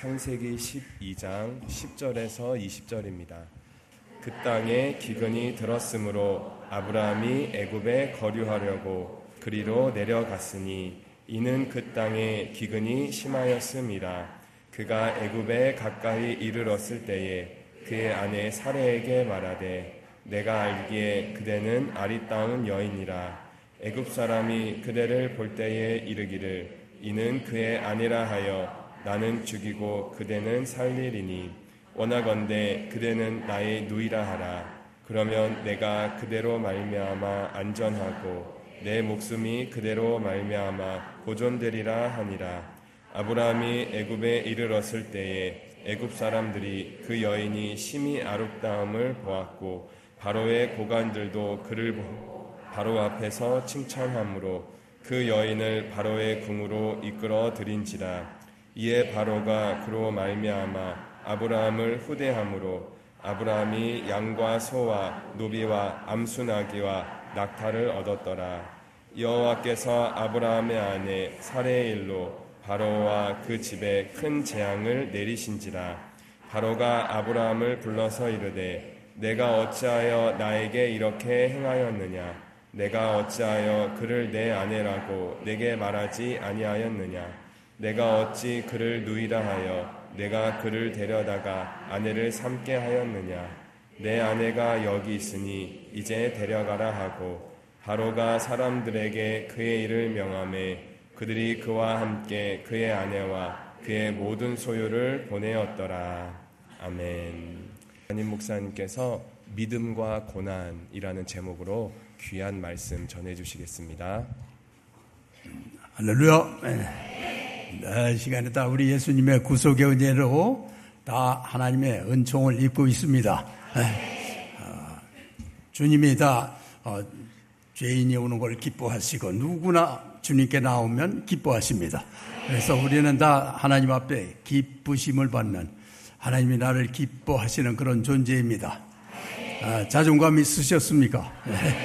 창세기 12장 10절에서 20절입니다. 그 땅에 기근이 들었으므로 아브라함이 애굽에 거류하려고 그리로 내려갔으니 이는 그 땅에 기근이 심하였음이라. 그가 애굽에 가까이 이르렀을 때에 그의 아내 사레에게 말하되 내가 알기에 그대는 아리따운 여인이라. 애굽 사람이 그대를 볼 때에 이르기를 이는 그의 아내라 하여 나는 죽이고 그대는 살리리니 원하건대 그대는 나의 누이라 하라. 그러면 내가 그대로 말미암아 안전하고 내 목숨이 그대로 말미암아 보존되리라 하니라. 아브라함이 애굽에 이르렀을 때에 애굽 사람들이 그 여인이 심히 아름다움을 보았고 바로의 고관들도 그를 보고 바로 앞에서 칭찬하므로 그 여인을 바로의 궁으로 이끌어 들인지라. 이에 바로가 그로 말미암아 아브라함을 후대함으로 아브라함이 양과 소와 노비와 암수나귀와 낙타를 얻었더라. 여호와께서 아브라함의 아내 사레의 일로 바로와 그 집에 큰 재앙을 내리신지라. 바로가 아브라함을 불러서 이르되 내가 어찌하여 나에게 이렇게 행하였느냐. 내가 어찌하여 그를 내 아내라고 내게 말하지 아니하였느냐. 내가 어찌 그를 누이라 하여 내가 그를 데려다가 아내를 삼게 하였느냐. 내 아내가 여기 있으니 이제 데려가라 하고 바로가 사람들에게 그의 일을 명하매 그들이 그와 함께 그의 아내와 그의 모든 소유를 보내었더라. 아멘. 담임 목사님께서 믿음과 고난이라는 제목으로 귀한 말씀 전해주시겠습니다. 할렐루야. 이 시간에 다 우리 예수님의 구속의 은혜로 다 하나님의 은총을 입고 있습니다. 주님이 다 죄인이 오는 걸 기뻐하시고 누구나 주님께 나오면 기뻐하십니다. 그래서 우리는 다 하나님 앞에 기쁘심을 받는, 하나님이 나를 기뻐하시는 그런 존재입니다. 자존감 있으셨습니까?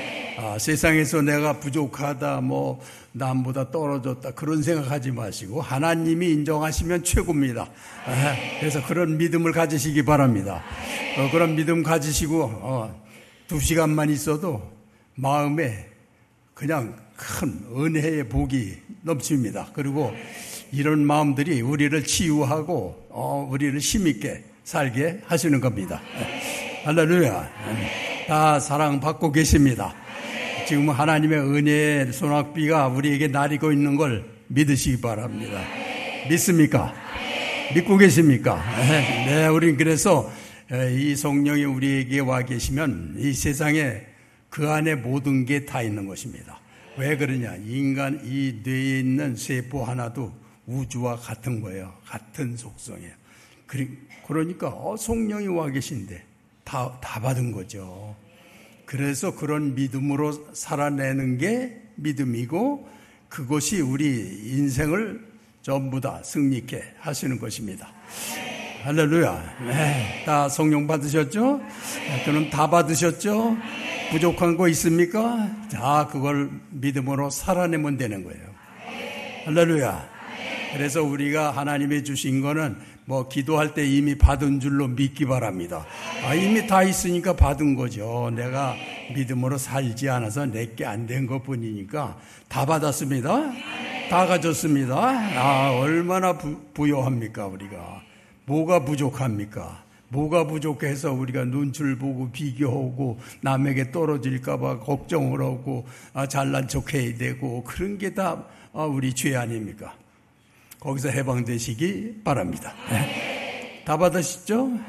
세상에서 내가 부족하다, 남보다 떨어졌다, 그런 생각하지 마시고 하나님이 인정하시면 최고입니다. 그래서 그런 믿음을 가지시기 바랍니다. 그런 믿음 가지시고 2시간만 있어도 마음에 그냥 큰 은혜의 복이 넘칩니다. 그리고 이런 마음들이 우리를 치유하고 우리를 힘있게 살게 하시는 겁니다. 할렐루야. 다 사랑받고 계십니다. 지금 하나님의 은혜의 소낙비가 우리에게 나리고 있는 걸 믿으시기 바랍니다. 믿습니까? 믿고 계십니까? 네, 우린 그래서 이 성령이 우리에게 와 계시면 이 세상에 그 안에 모든 게 다 있는 것입니다. 왜 그러냐? 인간 이 뇌에 있는 세포 하나도 우주와 같은 거예요. 같은 속성이에요. 그러니까 성령이 와 계신데 다 받은 거죠. 그래서 그런 믿음으로 살아내는 게 믿음이고 그것이 우리 인생을 전부 다 승리케 하시는 것입니다. 할렐루야. 네, 다 성령 받으셨죠? 그럼 다 받으셨죠? 부족한 거 있습니까? 자, 그걸 믿음으로 살아내면 되는 거예요. 할렐루야. 그래서 우리가 하나님이 주신 거는 기도할 때 이미 받은 줄로 믿기 바랍니다. 이미 다 있으니까 받은 거죠. 내가 믿음으로 살지 않아서 내게 안 된 것 뿐이니까 다 받았습니다. 다 가졌습니다. 얼마나 부요합니까, 우리가. 뭐가 부족합니까? 뭐가 부족해서 우리가 눈치를 보고 비교하고 남에게 떨어질까봐 걱정을 하고 잘난 척해야 되고 그런 게 다 우리 죄 아닙니까? 거기서 해방되시기 바랍니다. 다 받으시죠?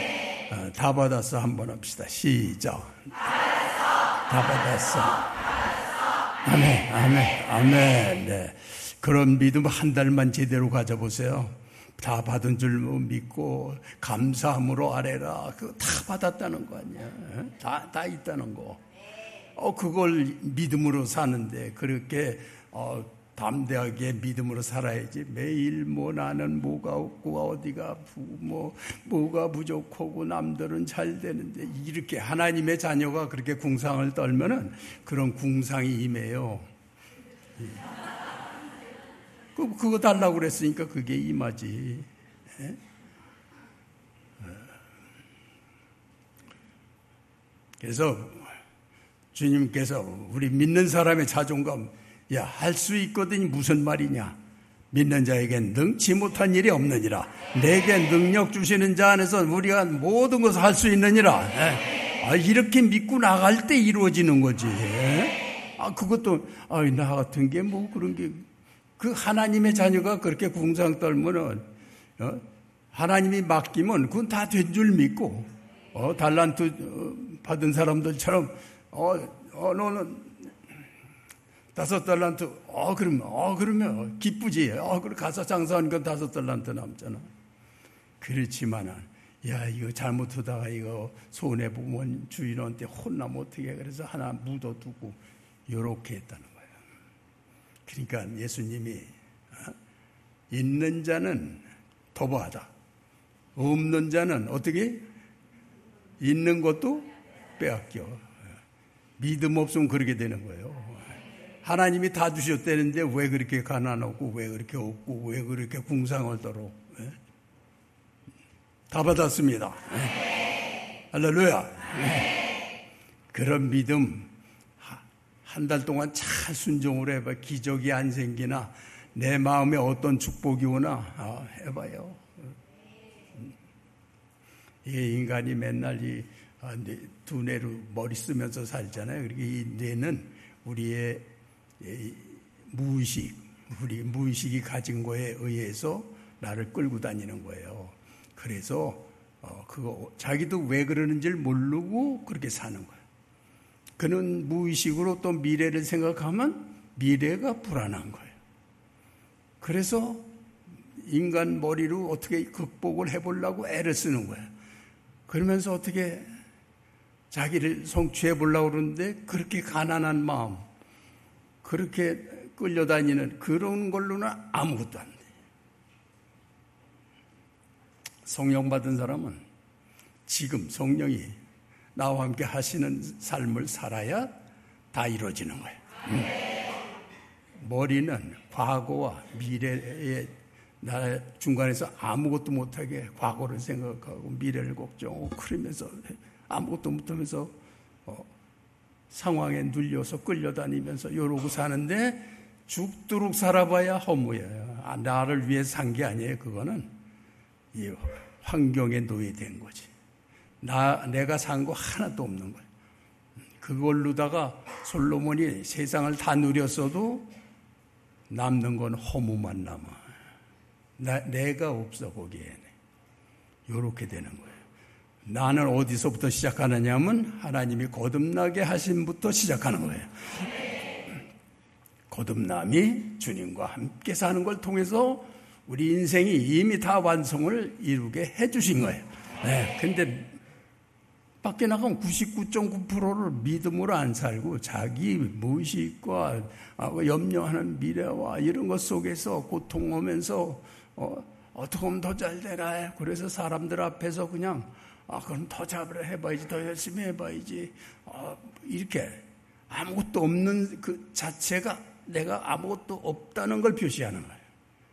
다 받았어. 한번 합시다. 시작. 다 받았어. 아멘, 아멘, 아멘. 네. 그런 믿음 한 달만 제대로 가져보세요. 다 받은 줄 믿고 감사함으로 아뢰라. 그거 다 받았다는 거 아니야? 다 있다는 거. 그걸 믿음으로 사는데 그렇게 담대하게 믿음으로 살아야지. 매일 나는 뭐가 없고 어디가 아프고 뭐가 부족하고 남들은 잘 되는데 이렇게 하나님의 자녀가 그렇게 궁상을 떨면은 그런 궁상이 임해요. 그거 달라고 그랬으니까 그게 임하지. 그래서 주님께서 우리 믿는 사람의 자존감, 야, 할 수 있거든이 무슨 말이냐? 믿는 자에겐 능치 못한 일이 없느니라. 내게 능력 주시는 자 안에서 우리가 모든 것을 할 수 있느니라. 이렇게 믿고 나갈 때 이루어지는 거지. 그것도 나 같은 게 뭐 그런 게, 그 하나님의 자녀가 그렇게 궁상 떨면은 하나님이 맡기면 그건 다 된 줄 믿고 달란트 받은 사람들처럼 너는 5달란트 그러면 기쁘지. 그래 가서 장사하니까 5달란트 남잖아. 그렇지만은 야, 이거 잘못하다가 이거 손해 보면 주인한테 혼나면 어떻게, 그래서 하나 묻어두고 요렇게 했다는 거예요. 그러니까 예수님이 있는 자는 도보하다, 없는 자는 어떻게? 있는 것도 빼앗겨. 믿음 없으면 그렇게 되는 거예요. 하나님이 다 주셨다는데 왜 그렇게 가난하고, 왜 그렇게 없고, 왜 그렇게 궁상을 떨어? 다 받았습니다. 할렐루야. 그런 믿음 한 달 동안 잘 순종으로 해봐. 기적이 안 생기나 내 마음에 어떤 축복이 오나 해봐요. 이 인간이 맨날 이 두뇌로 머리 쓰면서 살잖아요. 그러니까 이 뇌는 우리의 무의식, 우리 무의식이 가진 거에 의해서 나를 끌고 다니는 거예요. 그래서 그거 자기도 왜 그러는지를 모르고 그렇게 사는 거예요. 그는 무의식으로 또 미래를 생각하면 미래가 불안한 거예요. 그래서 인간 머리로 어떻게 극복을 해보려고 애를 쓰는 거예요. 그러면서 어떻게 자기를 성취해 보려고 그러는데 그렇게 가난한 마음, 그렇게 끌려다니는 그런 걸로는 아무것도 안 돼. 성령 받은 사람은 지금 성령이 나와 함께 하시는 삶을 살아야 다 이루어지는 거예요. 머리는 과거와 미래에 나 중간에서 아무것도 못하게 과거를 생각하고 미래를 걱정하고 그러면서 아무것도 못하면서 상황에 눌려서 끌려다니면서 이러고 사는데 죽도록 살아봐야 허무해요. 나를 위해 산 게 아니에요. 그거는 이 환경에 노예된 거지. 내가 산 거 하나도 없는 거예요. 그걸로다가 솔로몬이 세상을 다 누렸어도 남는 건 허무만 남아. 내가 없어 거기에는. 이렇게 되는 거예요. 나는 어디서부터 시작하느냐면 하나님이 거듭나게 하심부터 시작하는 거예요. 거듭남이 주님과 함께 사는 걸 통해서 우리 인생이 이미 다 완성을 이루게 해주신 거예요. 근데 밖에 나가면 99.9%를 믿음으로 안 살고 자기 무의식과 염려하는 미래와 이런 것 속에서 고통하면서 어떻게 하면 더 잘 되나. 그래서 사람들 앞에서 그냥 그럼 더 잘 해봐야지, 더 열심히 해봐야지, 이렇게 아무것도 없는 그 자체가 내가 아무것도 없다는 걸 표시하는 거예요.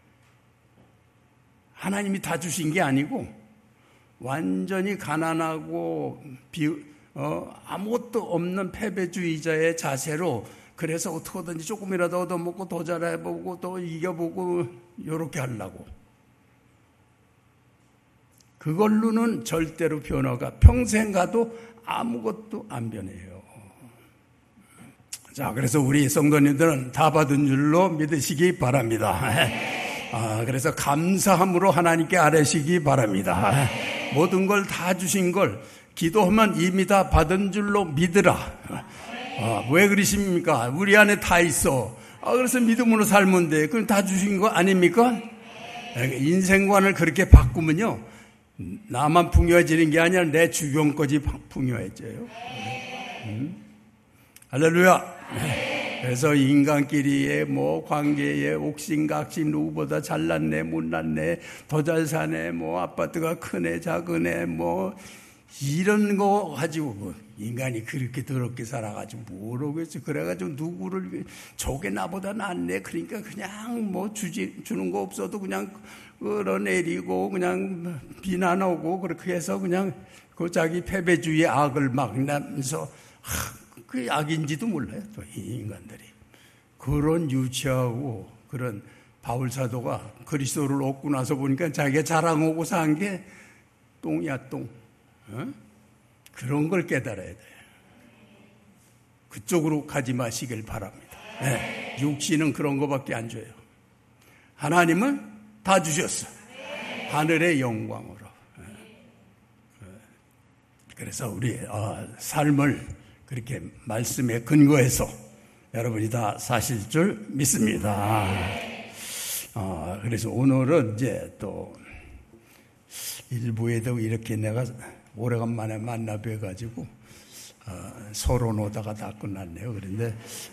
하나님이 다 주신 게 아니고 완전히 가난하고 아무것도 없는 패배주의자의 자세로, 그래서 어떻게든지 조금이라도 얻어먹고 더 잘해보고 또 이겨보고 이렇게 하려고. 그걸로는 절대로 변화가 평생 가도 아무것도 안 변해요. 자, 그래서 우리 성도님들은 다 받은 줄로 믿으시기 바랍니다. 그래서 감사함으로 하나님께 아뢰시기 바랍니다. 모든 걸 다 주신 걸 기도하면 이미 다 받은 줄로 믿으라. 왜 그러십니까? 우리 안에 다 있어. 그래서 믿음으로 살면 돼. 그럼 다 주신 거 아닙니까? 인생관을 그렇게 바꾸면요, 나만 풍요해지는 게 아니라 내 주변까지 풍요해져요. 할렐루야. 그래서 인간끼리의 관계에 옥신각신, 누구보다 잘났네, 못났네, 더 잘 사네, 아파트가 크네, 작으네, 이런 거 가지고 뭐 인간이 그렇게 더럽게 살아가지고 뭐라겠어. 그래가지고 누구를 저게 나보다 낫네. 그러니까 그냥 뭐 주는 거 없어도 그냥 끌어내리고 그냥 비난하고 그렇게 해서 그냥 그 자기 패배주의 악을 막 나면서 그 악인지도 몰라요. 또 이 인간들이. 그런 유치하고 그런 바울 사도가 그리스도를 얻고 나서 보니까 자기가 자랑하고 산 게 똥이야 똥. 그런 걸 깨달아야 돼요. 그쪽으로 가지 마시길 바랍니다. 네. 육신은 그런 거밖에 안 줘요. 하나님은 다 주셨어. 하늘의 영광으로. 그래서 우리 삶을 그렇게 말씀에 근거해서 여러분이 다 사실 줄 믿습니다. 그래서 오늘은 이제 또 일부에도 이렇게 내가 오래간만에 만나 뵈가지고 서로 오다가 다 끝났네요. 그런데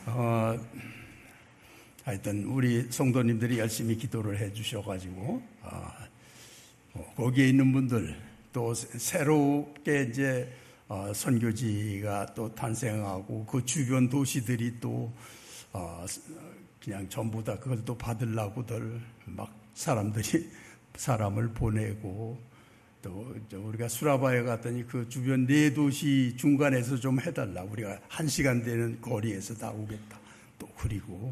하여튼 우리 성도님들이 열심히 기도를 해 주셔가지고 거기에 있는 분들 또 새롭게 이제 선교지가 또 탄생하고 그 주변 도시들이 또 그냥 전부 다 그걸 또 받으려고들 막 사람을 보내고 또 우리가 수라바에 갔더니 그 주변 4도시 중간에서 좀 해달라. 우리가 1시간 되는 거리에서 다 오겠다. 또 그리고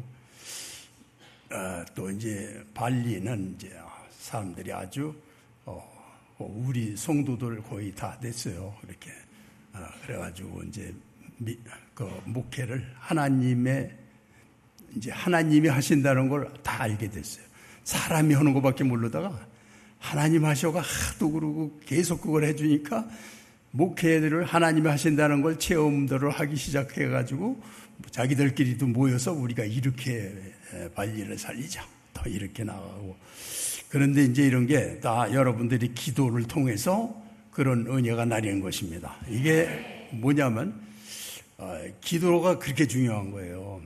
또 이제 발리는 이제 사람들이 아주 우리 성도들 거의 다 됐어요. 이렇게 그래가지고 이제 그 목회를 이제 하나님이 하신다는 걸 다 알게 됐어요. 사람이 하는 것밖에 모르다가 하나님 하셔가 하도 그러고 계속 그걸 해주니까 목회를 하나님이 하신다는 걸 체험들을 하기 시작해가지고 자기들끼리도 모여서 우리가 이렇게 발리를 살리자. 더 이렇게 나가고. 그런데 이제 이런 게 다 여러분들이 기도를 통해서 그런 은혜가 나리는 것입니다. 이게 뭐냐면 기도가 그렇게 중요한 거예요.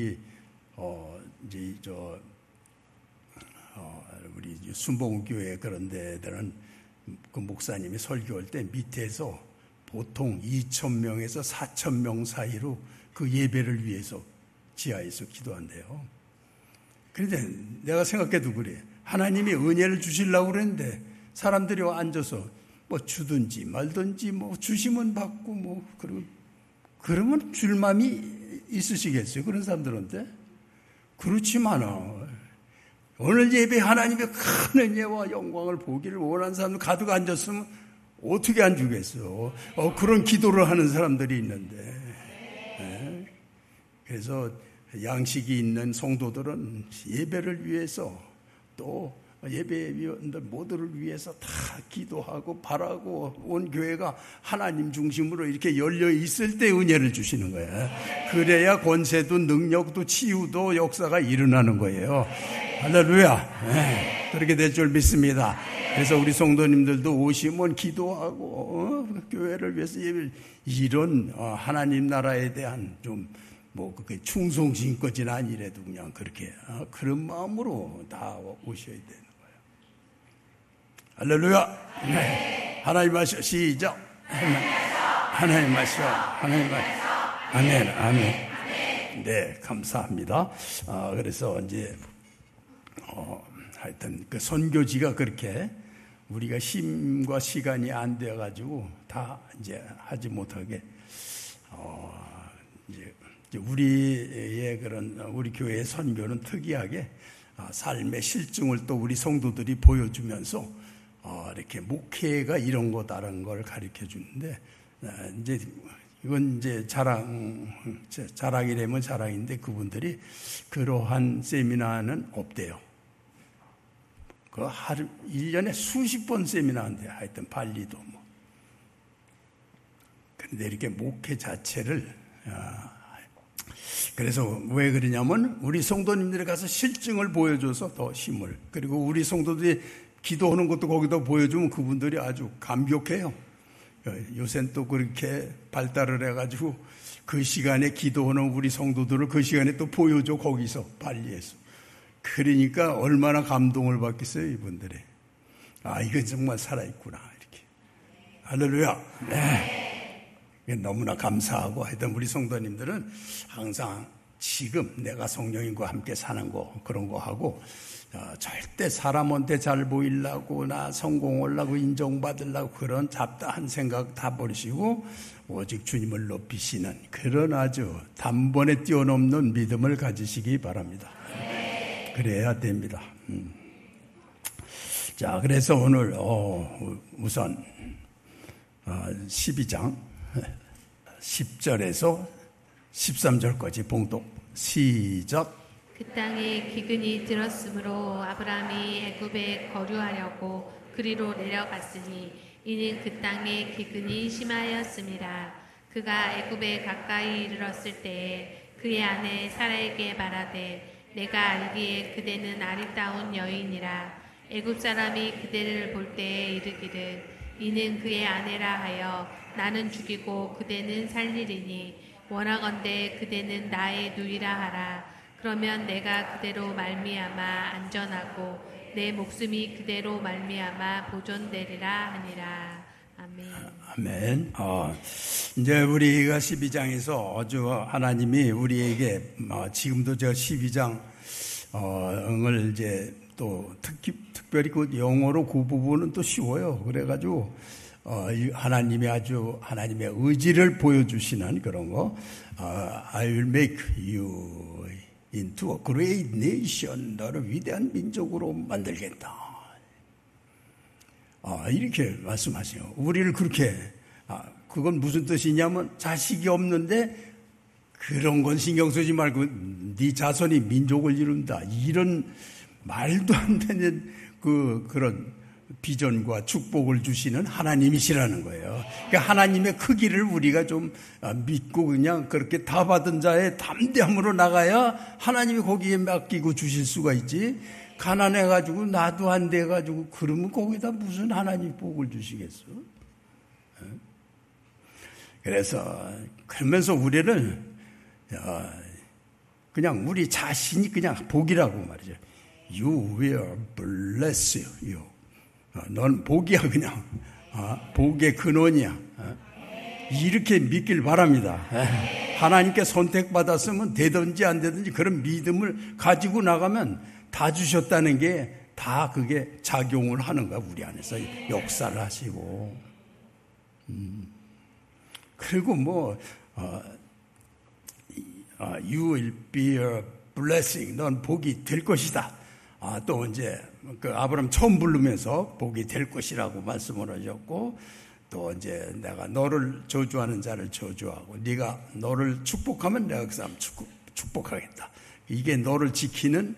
우리 순복음교회 그런 데들은 그 목사님이 설교할 때 밑에서 보통 2,000명에서 4,000명 사이로 그 예배를 위해서 지하에서 기도한대요. 그런데 내가 생각해도 그래. 하나님이 은혜를 주시려고 그랬는데 사람들이 앉아서 뭐 주든지 말든지 뭐 주시면 받고 뭐 그러면 줄 마음이 있으시겠어요? 그런 사람들한테? 그렇지만은 오늘 예배 하나님의 큰 은혜와 영광을 보기를 원하는 사람들 가득 앉았으면 어떻게 안 주겠어? 그런 기도를 하는 사람들이 있는데. 네. 그래서 양식이 있는 성도들은 예배를 위해서 또 예배위원들 모두를 위해서 다 기도하고 바라고 온 교회가 하나님 중심으로 이렇게 열려 있을 때 은혜를 주시는 거예요. 그래야 권세도 능력도 치유도 역사가 일어나는 거예요. 할렐루야. 네, 그렇게 될 줄 믿습니다. 그래서 우리 성도님들도 오시면 기도하고 교회를 위해서 이런 하나님 나라에 대한 좀 그게 충성심까지는 아니래도 그냥 그렇게 그런 마음으로 다 오셔야 되는 거예요. 할렐루야. 네. 하나님 하시오. 시작. 하나님 하시오. 하나님 하시오. 아멘. 아멘. 네, 감사합니다. 그래서 이제 하여튼 그 선교지가 그렇게 우리가 힘과 시간이 안 돼 가지고 다 이제 하지 못하게 이제 우리의 그런 우리 교회의 선교는 특이하게 삶의 실증을 또 우리 성도들이 보여주면서 이렇게 목회가 이런 거 다른 걸 가르쳐 주는데 이제 이건 이제 자랑이라면 자랑인데 그분들이 그러한 세미나는 없대요. 그 하루 1년에 수십 번 세미나인데 하여튼 발리도 뭐. 그런데 이렇게 목회 자체를 그래서 왜 그러냐면 우리 성도님들이 가서 실증을 보여줘서 더 힘을 그리고 우리 성도들이 기도하는 것도 거기다 보여주면 그분들이 아주 감격해요. 요새는 또 그렇게 발달을 해가지고 그 시간에 기도하는 우리 성도들을 그 시간에 또 보여줘 거기서 발리에서. 그러니까 얼마나 감동을 받겠어요 이분들이. 이건 정말 살아있구나 이렇게. 할렐루야. 네. 너무나 감사하고 하여튼 우리 성도님들은 항상 지금 내가 성령님과 함께 사는 거 그런 거 하고 절대 사람한테 잘 보이려고 나 성공하려고 인정받으려고 그런 잡다한 생각 다 버리시고 오직 주님을 높이시는 그런 아주 단번에 뛰어넘는 믿음을 가지시기 바랍니다. 그래야 됩니다. 자, 그래서 오늘 우선 12장 10절에서 13절까지 봉독 시작. 그 땅에 기근이 들었으므로 아브라함이 애굽에 거류하려고 그리로 내려갔으니 이는 그 땅에 기근이 심하였음이라. 그가 애굽에 가까이 이르렀을 때에 그의 아내 사라에게 말하되 내가 알기에 그대는 아리따운 여인이라. 애굽 사람이 그대를 볼 때에 이르기를 이는 그의 아내라 하여 나는 죽이고 그대는 살리리니 원하건대 그대는 나의 누이라 하라. 그러면 내가 그대로 말미암아 안전하고 내 목숨이 그대로 말미암아 보존되리라 하니라. 아멘. 아멘. 이제 우리가 12장에서 아주 하나님이 우리에게 지금도 저 12장을 이제 또 특별히 그 영어로 그 부분은 또 쉬워요. 그래가지고 하나님이 아주 하나님의 의지를 보여주시는 그런 거. I will make you into a great nation. 너를 위대한 민족으로 만들겠다. 이렇게 말씀하세요. 우리를 그렇게 그건 무슨 뜻이냐면 자식이 없는데 그런 건 신경 쓰지 말고 네 자손이 민족을 이룬다. 이런 말도 안 되는 그런 비전과 축복을 주시는 하나님이시라는 거예요. 그러니까 하나님의 크기를 우리가 좀 믿고 그냥 그렇게 다 받은 자의 담대함으로 나가야 하나님이 거기에 맡기고 주실 수가 있지. 가난해가지고 나도 안 돼가지고 그러면 거기다 무슨 하나님 복을 주시겠어? 그래서 그러면서 우리는 그냥 우리 자신이 그냥 복이라고 말이죠. You will bless you. 넌 복이야 그냥. 복의 근원이야. 이렇게 믿길 바랍니다. 하나님께 선택받았으면 되든지 안 되든지 그런 믿음을 가지고 나가면 다 주셨다는 게 다 그게 작용을 하는 거야. 우리 안에서 역사를 하시고. 그리고 You will be a blessing. 넌 복이 될 것이다. 또 이제 그 아브라함 처음 부르면서 복이 될 것이라고 말씀을 하셨고, 또 이제 내가 너를 저주하는 자를 저주하고 네가 너를 축복하면 내가 그 사람 축복하겠다. 이게 너를 지키는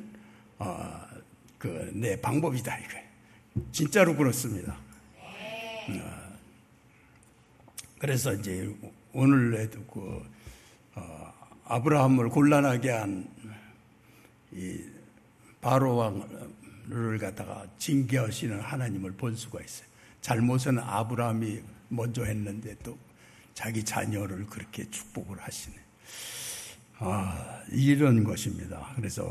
내 방법이다 이거예요. 진짜로 그렇습니다. 그래서 이제 오늘에도 아브라함을 곤란하게 한 이 바로 왕을 갖다가 징계하시는 하나님을 볼 수가 있어요. 잘못은 아브라함이 먼저 했는데 또 자기 자녀를 그렇게 축복을 하시네. 이런 것입니다. 그래서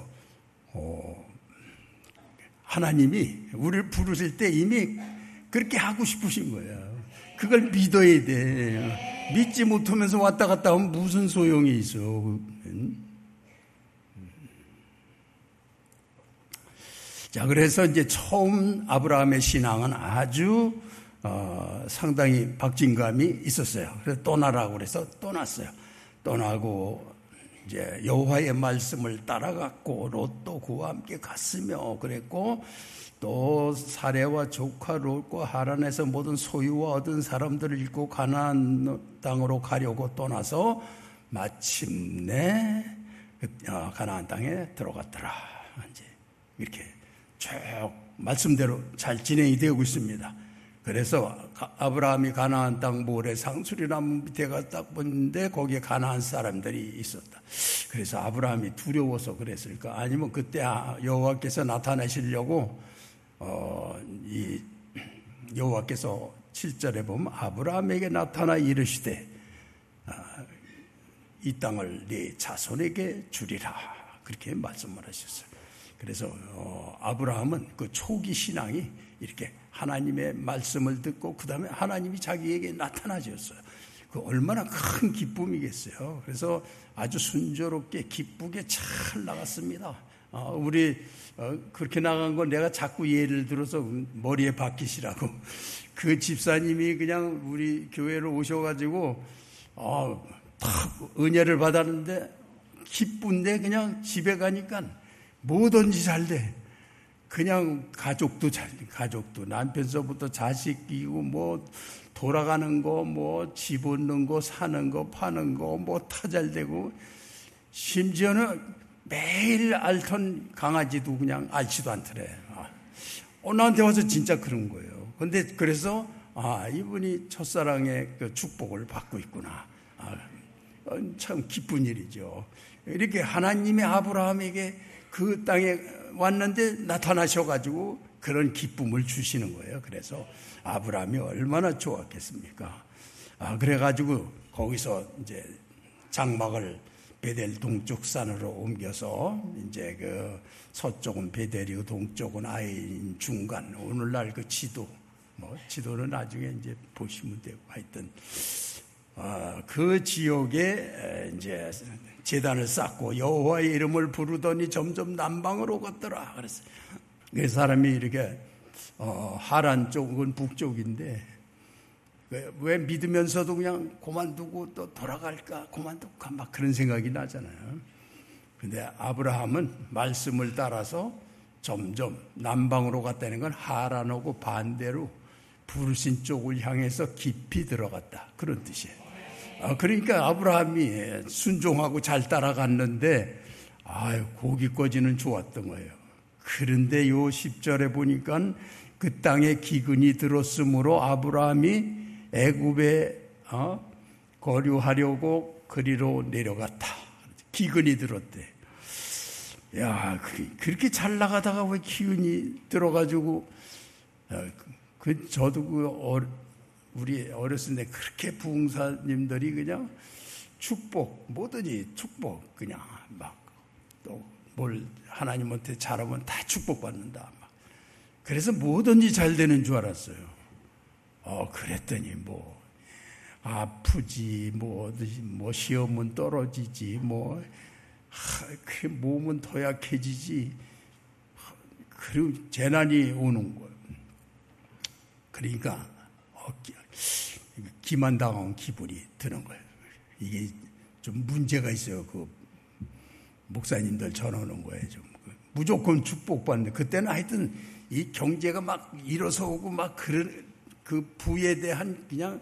하나님이 우리를 부르실 때 이미 그렇게 하고 싶으신 거예요. 그걸 믿어야 돼. 믿지 못하면서 왔다 갔다 하면 무슨 소용이 있어. 자, 그래서 이제 처음 아브라함의 신앙은 아주 상당히 박진감이 있었어요. 그래서 떠나라고 그래서 떠났어요. 떠나고 이제 여호와의 말씀을 따라갔고 롯도 그와 함께 갔으며 그랬고, 또 사레와 조카 롯과 하란에서 모든 소유와 얻은 사람들을 잃고 가나안 땅으로 가려고 떠나서 마침내 가나안 땅에 들어갔더라. 이제 이렇게 쭉 말씀대로 잘 진행이 되고 있습니다. 그래서 아브라함이 가나안 땅 모래 상수리나무 밑에 딱 보는데 거기에 가나안 사람들이 있었다. 그래서 아브라함이 두려워서 그랬을까? 아니면 그때 여호와께서 나타나시려고 이 여호와께서 7절에 보면 아브라함에게 나타나 이르시되 이 땅을 네 자손에게 주리라, 그렇게 말씀을 하셨어요. 그래서 아브라함은 그 초기 신앙이 이렇게 하나님의 말씀을 듣고 그 다음에 하나님이 자기에게 나타나셨어요. 그 얼마나 큰 기쁨이겠어요. 그래서 아주 순조롭게 기쁘게 잘 나갔습니다. 우리 그렇게 나간 건 내가 자꾸 예를 들어서 머리에 박히시라고 그 집사님이 그냥 우리 교회로 오셔가지고 다 은혜를 받았는데 기쁜데 그냥 집에 가니까 뭐든지 잘 돼. 그냥 가족도 남편서부터 자식이고 뭐 돌아가는 거, 뭐 집 얻는 거, 사는 거, 파는 거, 뭐 다 잘 되고 심지어는 매일 앓던 강아지도 그냥 앓지도 않더래. 나한테 와서 진짜 그런 거예요. 근데 그래서 이분이 첫사랑의 그 축복을 받고 있구나. 참 기쁜 일이죠. 이렇게 하나님의 아브라함에게 그 땅에 왔는데 나타나셔가지고 그런 기쁨을 주시는 거예요. 그래서 아브라함이 얼마나 좋았겠습니까? 그래가지고 거기서 이제 장막을 베델 동쪽 산으로 옮겨서 이제 그 서쪽은 베델이고 동쪽은 아인 중간. 오늘날 그 지도는 나중에 이제 보시면 되고 하여튼 그 지역에 이제 제단을 쌓고 여호와의 이름을 부르더니 점점 남방으로 갔더라. 그랬어요. 그 사람이 이렇게 하란 쪽은 북쪽인데 왜 믿으면서도 그냥 그만두고 또 돌아갈까 그만두고 막 그런 생각이 나잖아요. 근데 아브라함은 말씀을 따라서 점점 남방으로 갔다는 건 하란하고 반대로 부르신 쪽을 향해서 깊이 들어갔다 그런 뜻이에요. 그러니까 아브라함이 순종하고 잘 따라갔는데 거기까지는 좋았던 거예요. 그런데 요 10절에 보니까 그 땅에 기근이 들었으므로 아브라함이 애굽에 거류하려고 그리로 내려갔다. 기근이 들었대. 야, 그렇게 잘 나가다가 왜 기근이 들어가지고 저도 우리 어렸을 때 그렇게 부흥사님들이 그냥 축복, 뭐든지 축복, 그냥 막 또 뭘 하나님한테 잘하면 다 축복받는다. 막. 그래서 뭐든지 잘 되는 줄 알았어요. 그랬더니 뭐 아프지, 뭐 시험은 떨어지지, 그 몸은 더 약해지지. 그리고 재난이 오는 거예요. 그러니까 기만당한 기분이 드는 거예요. 이게 좀 문제가 있어요. 그 목사님들 전하는 거예요. 좀 무조건 축복받는데 그때는 하여튼 이 경제가 막 일어서고 막 그런 그 부에 대한 그냥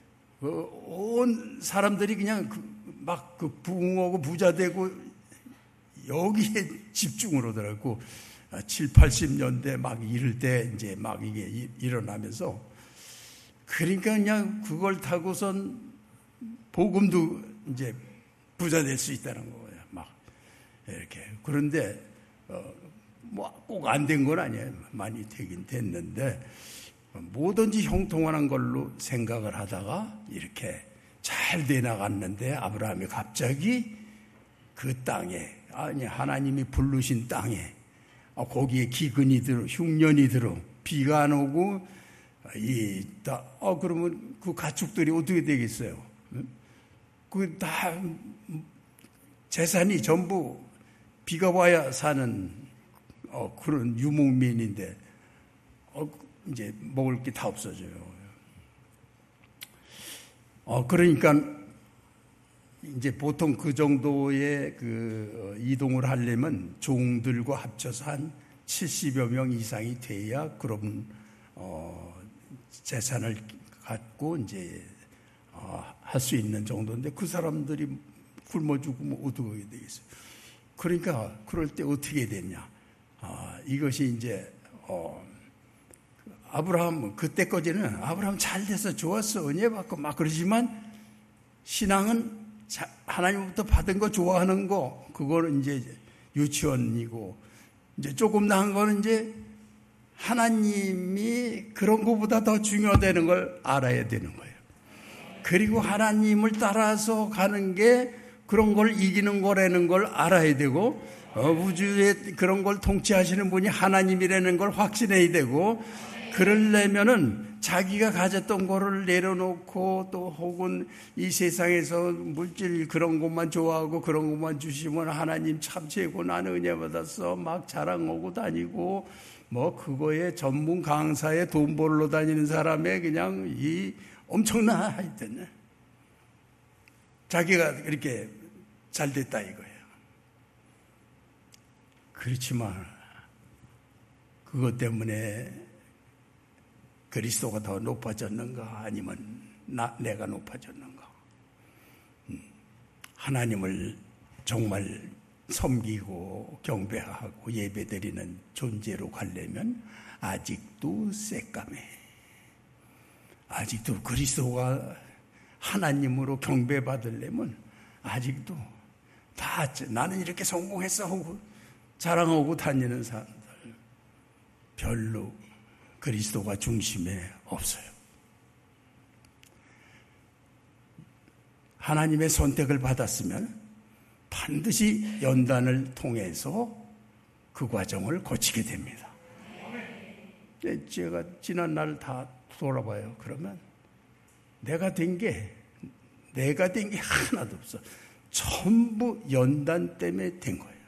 온 사람들이 그냥 막 그 부흥하고 부자 되고 여기에 집중을 하더라고. 7, 80년대 막 이럴 때 이제 막 이게 일어나면서 그러니까 그냥 그걸 타고선 복음도 이제 부자 될 수 있다는 거예요. 막 이렇게. 그런데 뭐 꼭 안 된 건 아니에요. 많이 되긴 됐는데 뭐든지 형통한 걸로 생각을 하다가 이렇게 잘 돼 나갔는데 아브라함이 갑자기 그 땅에 하나님이 부르신 땅에 거기에 기근이 들어 흉년이 들어 비가 안 오고 그러면 그 가축들이 어떻게 되겠어요? 그 다 재산이 전부 비가 와야 사는 그런 유목민인데 이제 먹을 게 다 없어져요. 그러니까 이제 보통 그 정도의 그 이동을 하려면 종들과 합쳐서 한 70여 명 이상이 돼야 그런 재산을 갖고 이제 할 수 있는 정도인데 그 사람들이 굶어 죽으면 어떻게 되겠어요? 그러니까 그럴 때 어떻게 됐냐? 이것이 이제 아브라함 그때까지는 아브라함 잘 돼서 좋았어 은혜 받고 막 그러지만 신앙은 하나님부터 받은 거 좋아하는 거 그거는 이제 유치원이고 이제 조금 나은 거는 이제 하나님이 그런 것보다 더 중요하다는 걸 알아야 되는 거예요. 그리고 하나님을 따라서 가는 게 그런 걸 이기는 거라는 걸 알아야 되고 우주에 그런 걸 통치하시는 분이 하나님이라는 걸 확신해야 되고 그러려면은 자기가 가졌던 거를 내려놓고 또 혹은 이 세상에서 물질 그런 것만 좋아하고 그런 것만 주시면 하나님 참 최고 나는 은혜 받았어 막 자랑하고 다니고 뭐 그거에 전문 강사에 돈 벌러 다니는 사람의 그냥 이 엄청난 하여튼 자기가 이렇게 잘 됐다 이거예요. 그렇지만 그것 때문에 그리스도가 더 높아졌는가 아니면 내가 높아졌는가? 하나님을 정말 섬기고 경배하고 예배드리는 존재로 가려면 아직도 새까매. 아직도 그리스도가 하나님으로 경배받으려면 아직도 다 나는 이렇게 성공했어 하고 자랑하고 다니는 사람들 별로 그리스도가 중심에 없어요. 하나님의 선택을 받았으면 반드시 연단을 통해서 그 과정을 거치게 됩니다. 제가 지난 날 다 돌아봐요. 그러면 내가 된 게 하나도 없어. 전부 연단 때문에 된 거예요.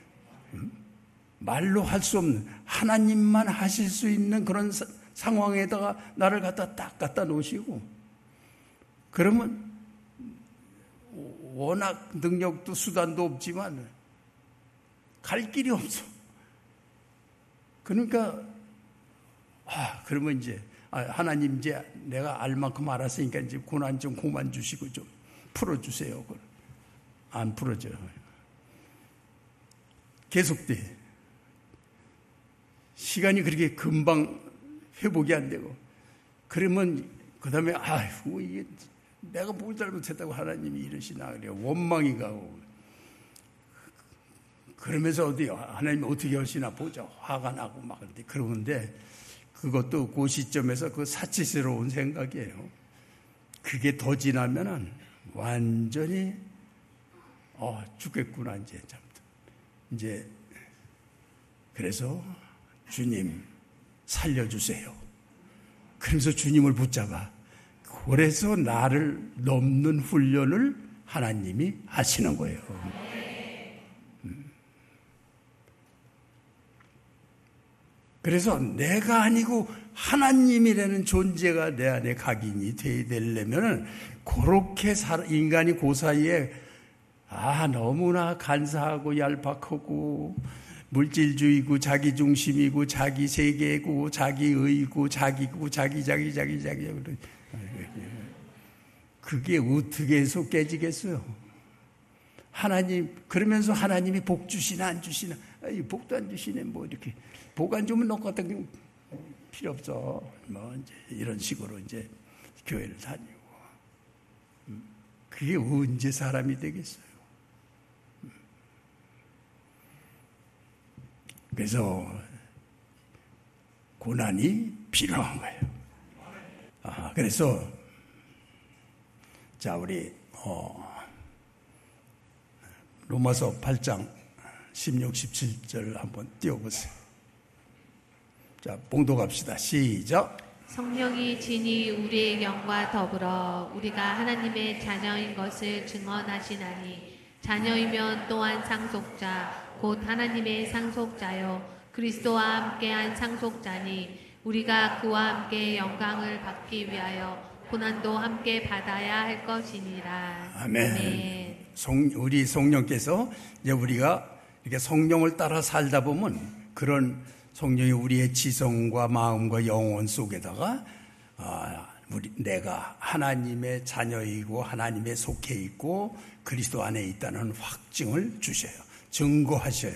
말로 할 수 없는 하나님만 하실 수 있는 그런 상황에다가 나를 딱 갖다 놓으시고 그러면 워낙 능력도 수단도 없지만 갈 길이 없어. 그러니까 그러면 이제 하나님 이제 내가 알 만큼 알았으니까 이제 고난 좀 그만 주시고 좀 풀어주세요. 안 풀어져요. 계속돼. 시간이 그렇게 금방 회복이 안 되고 그러면 그 다음에 이게 내가 뭘 잘못했다고 하나님이 이러시나 그래요. 원망이 가고 그러면서 하나님이 어떻게 하시나 보자 화가 나고 막 그러는데 그것도 그 시점에서 그 사치스러운 생각이에요. 그게 더 지나면은 완전히 죽겠구나 이제 그래서 주님 살려주세요. 그래서 주님을 붙잡아. 그래서 나를 넘는 훈련을 하나님이 하시는 거예요. 그래서 내가 아니고 하나님이라는 존재가 내 안에 각인이 되려면 그렇게 인간이 그 사이에 너무나 간사하고 얄팍하고 물질주의고 자기중심이고 자기 세계고 자기의고 자기고 자기 그게 어떻게 해서 깨지겠어요? 하나님 그러면서 하나님이 복 주시나 안 주시나 복도 안 주시네 뭐 이렇게 복 안 주면 너 같은 게 필요 없어 뭐 이제 이런 식으로 이제 교회를 다니고 그게 언제 사람이 되겠어요? 그래서 고난이 필요한 거예요. 그래서 자 우리 로마서 8장 16, 17절 한번 띄워보세요. 자 봉독합시다. 시작. 성령이 진히 우리의 영과 더불어 우리가 하나님의 자녀인 것을 증언하시나니 자녀이면 또한 상속자 곧 하나님의 상속자요 그리스도와 함께한 상속자니 우리가 그와 함께 영광을 받기 위하여 고난도 함께 받아야 할 것이니라. 아멘. 우리 성령께서 이제 우리가 이렇게 성령을 따라 살다 보면 그런 성령이 우리의 지성과 마음과 영혼 속에다가 내가 하나님의 자녀이고 하나님에 속해 있고 그리스도 안에 있다는 확증을 주셔요. 증거하셔요.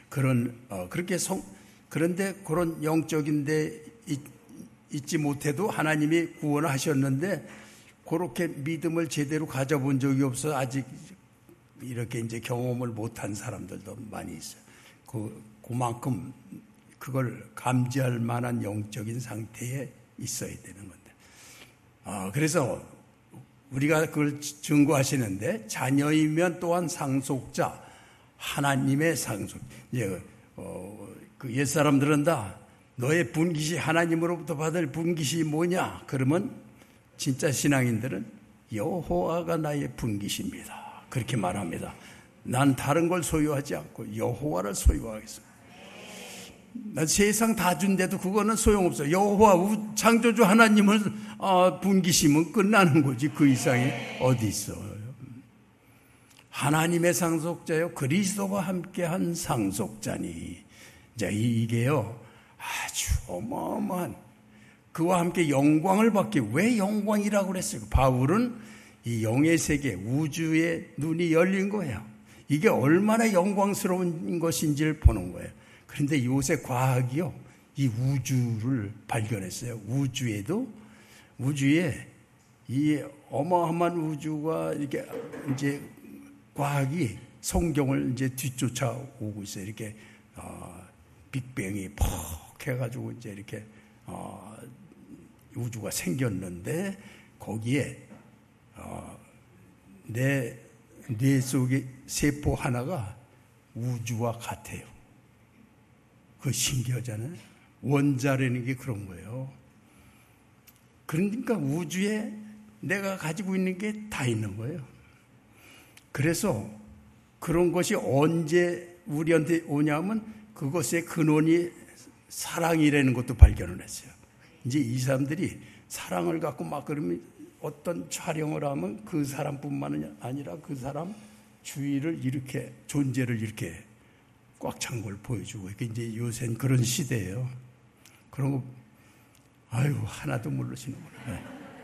그런데 그런 영적인데 있지 못해도 하나님이 구원하셨는데 그렇게 믿음을 제대로 가져본 적이 없어 아직 이렇게 이제 경험을 못한 사람들도 많이 있어요. 그만큼 그걸 감지할 만한 영적인 상태에 있어야 되는 건데. 그래서 우리가 그걸 증거하시는데 자녀이면 또한 상속자, 하나님의 상속. 그 옛사람들은 다 너의 분깃이 하나님으로부터 받을 분깃이 뭐냐? 그러면 진짜 신앙인들은 여호와가 나의 분깃입니다. 그렇게 말합니다. 난 다른 걸 소유하지 않고 여호와를 소유하겠습니다. 난 세상 다 준데도 그거는 소용없어. 여호와 창조주 하나님을 분깃이면 끝나는 거지. 그 이상이 어디 있어요. 하나님의 상속자요 그리스도와 함께한 상속자니. 자, 이게요 아주 어마어마한, 그와 함께 영광을 받기. 왜 영광이라고 그랬어요? 바울은 이 영의 세계, 우주의 눈이 열린 거예요. 이게 얼마나 영광스러운 것인지를 보는 거예요. 그런데 요새 과학이요 이 우주를 발견했어요. 우주에 이 어마어마한 우주가 이렇게 이제 과학이 성경을 이제 뒤쫓아오고 있어요. 이렇게 빅뱅이 퍽 해가지고 이제 이렇게 우주가 생겼는데 거기에 내 뇌 속의 세포 하나가 우주와 같아요. 그거 신기하잖아요. 원자라는 게 그런 거예요. 그러니까 우주에 내가 가지고 있는 게 다 있는 거예요. 그래서 그런 것이 언제 우리한테 오냐면 그것의 근원이 사랑이라는 것도 발견을 했어요. 이제 이 사람들이 사랑을 갖고 막 그러면 어떤 촬영을 하면 그 사람뿐만 아니라 그 사람 주위를 이렇게 존재를 이렇게 꽉 찬 걸 보여주고, 이게 이제 요새는 그런 시대예요. 그런 거 아유 하나도 모르시는구나.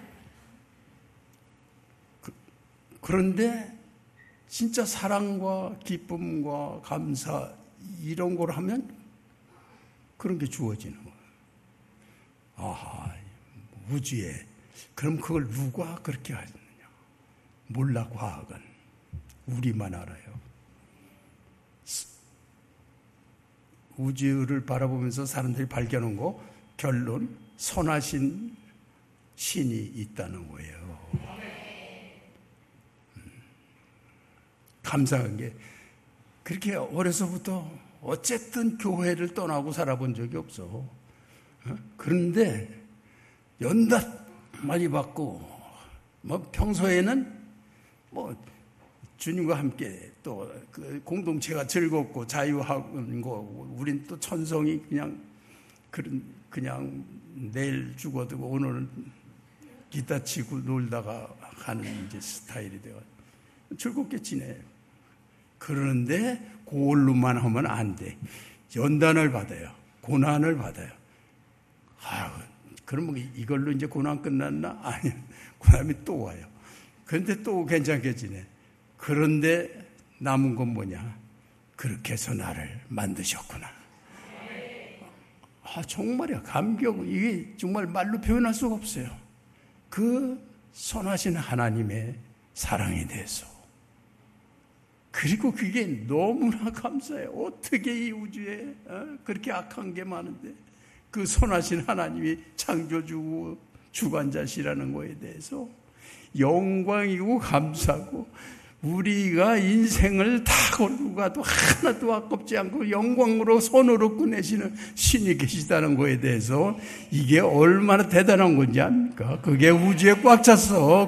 그런데 진짜 사랑과 기쁨과 감사 이런 걸 하면 그런 게 주어지는 거예요. 아하, 우주에. 그럼 그걸 누가 그렇게 하느냐? 몰라, 과학은. 우리만 알아요. 우주를 바라보면서 사람들이 발견한 거, 결론, 선하신 신이 있다는 거예요. 감사한 게, 그렇게 어려서부터 어쨌든 교회를 떠나고 살아본 적이 없어. 그런데 연단 많이 받고, 뭐 평소에는 뭐 주님과 함께 또 그 공동체가 즐겁고 자유한 거, 우린 또 천성이 그냥 내일 죽어도 오늘은 기타 치고 놀다가 가는 이제 스타일이 되어 즐겁게 지내요. 그런데 그걸로만 하면 안 돼. 연단을 받아요. 고난을 받아요. 그러면 이걸로 이제 고난 끝났나? 아니, 고난이 또 와요. 그런데 또 괜찮게 지내. 그런데 남은 건 뭐냐? 그렇게 해서 나를 만드셨구나. 정말이야. 감격. 이게 정말 말로 표현할 수가 없어요. 그 선하신 하나님의 사랑에 대해서. 그리고 그게 너무나 감사해요. 어떻게 이 우주에 그렇게 악한 게 많은데 그 선하신 하나님이 창조주고 주관자시라는 거에 대해서 영광이고 감사하고, 우리가 인생을 다 걸고 가도 하나도 아깝지 않고 영광으로 손으로 꺼내시는 신이 계시다는 거에 대해서 이게 얼마나 대단한 건지 압니까? 그게 우주에 꽉 찼어.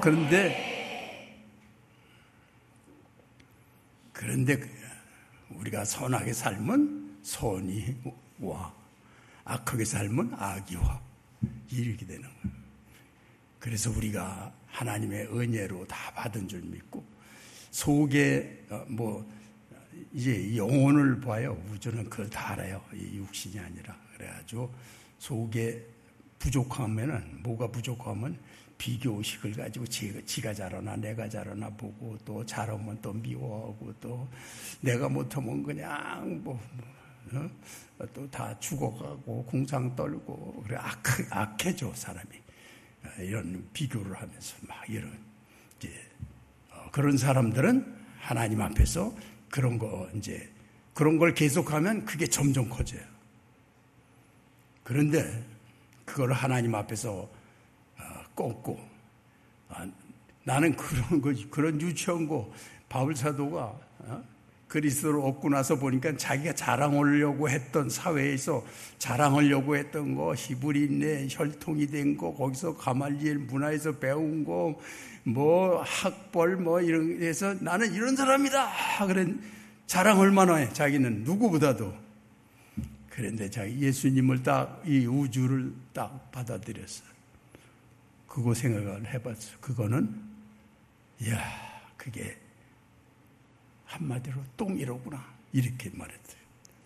그런데 우리가 선하게 살면 선이 와, 악하게 살면 악이 와, 이렇게 되는 거예요. 그래서 우리가 하나님의 은혜로 다 받은 줄 믿고, 속에 이제 영혼을 봐요. 우주는 그걸 다 알아요. 이 육신이 아니라. 그래가지고 속에 부족하면은, 뭐가 부족하면 비교의식을 가지고 지가 잘하나 내가 잘하나 보고, 또 잘하면 또 미워하고, 또 내가 못하면 그냥 또 다 죽어가고 공상 떨고, 그래 악해져 사람이. 이런 비교를 하면서 막 이런 이제 그런 사람들은 하나님 앞에서 그런 걸 계속하면 그게 점점 커져요. 그런데 그걸 하나님 앞에서 꺾고, 나는 그런 유치한 거, 바울 사도가 그리스도를 얻고 나서 보니까 자기가 자랑하려고 했던 사회에서 자랑하려고 했던 거, 히브리인의 혈통이 된 거, 거기서 가말리엘 문화에서 배운 거, 뭐 학벌 뭐 이런 데서 나는 이런 사람이다. 그래 자랑 얼마나 해. 자기는 누구보다도. 그런데 자기 예수님을 딱 이 우주를 딱 받아들였어요. 그거 생각을 해봤어요. 그거는 이야 그게 한마디로 똥이로구나 이렇게 말했어요.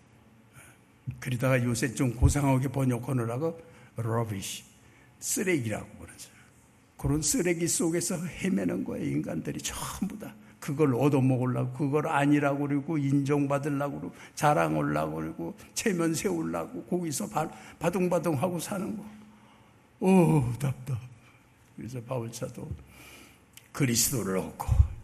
그러다가 요새 좀 고상하게 번역하느라고 rubbish 쓰레기라고 그러죠. 그런 쓰레기 속에서 헤매는 거예요. 인간들이 전부 다 그걸 얻어먹으려고 그걸 아니라고 그러고 인정받으려고 그러고 자랑하려고 그러고 체면 세우려고 거기서 바둥바둥하고 사는 거. 오 답답. 그래서 바울사도 그리스도를 얻고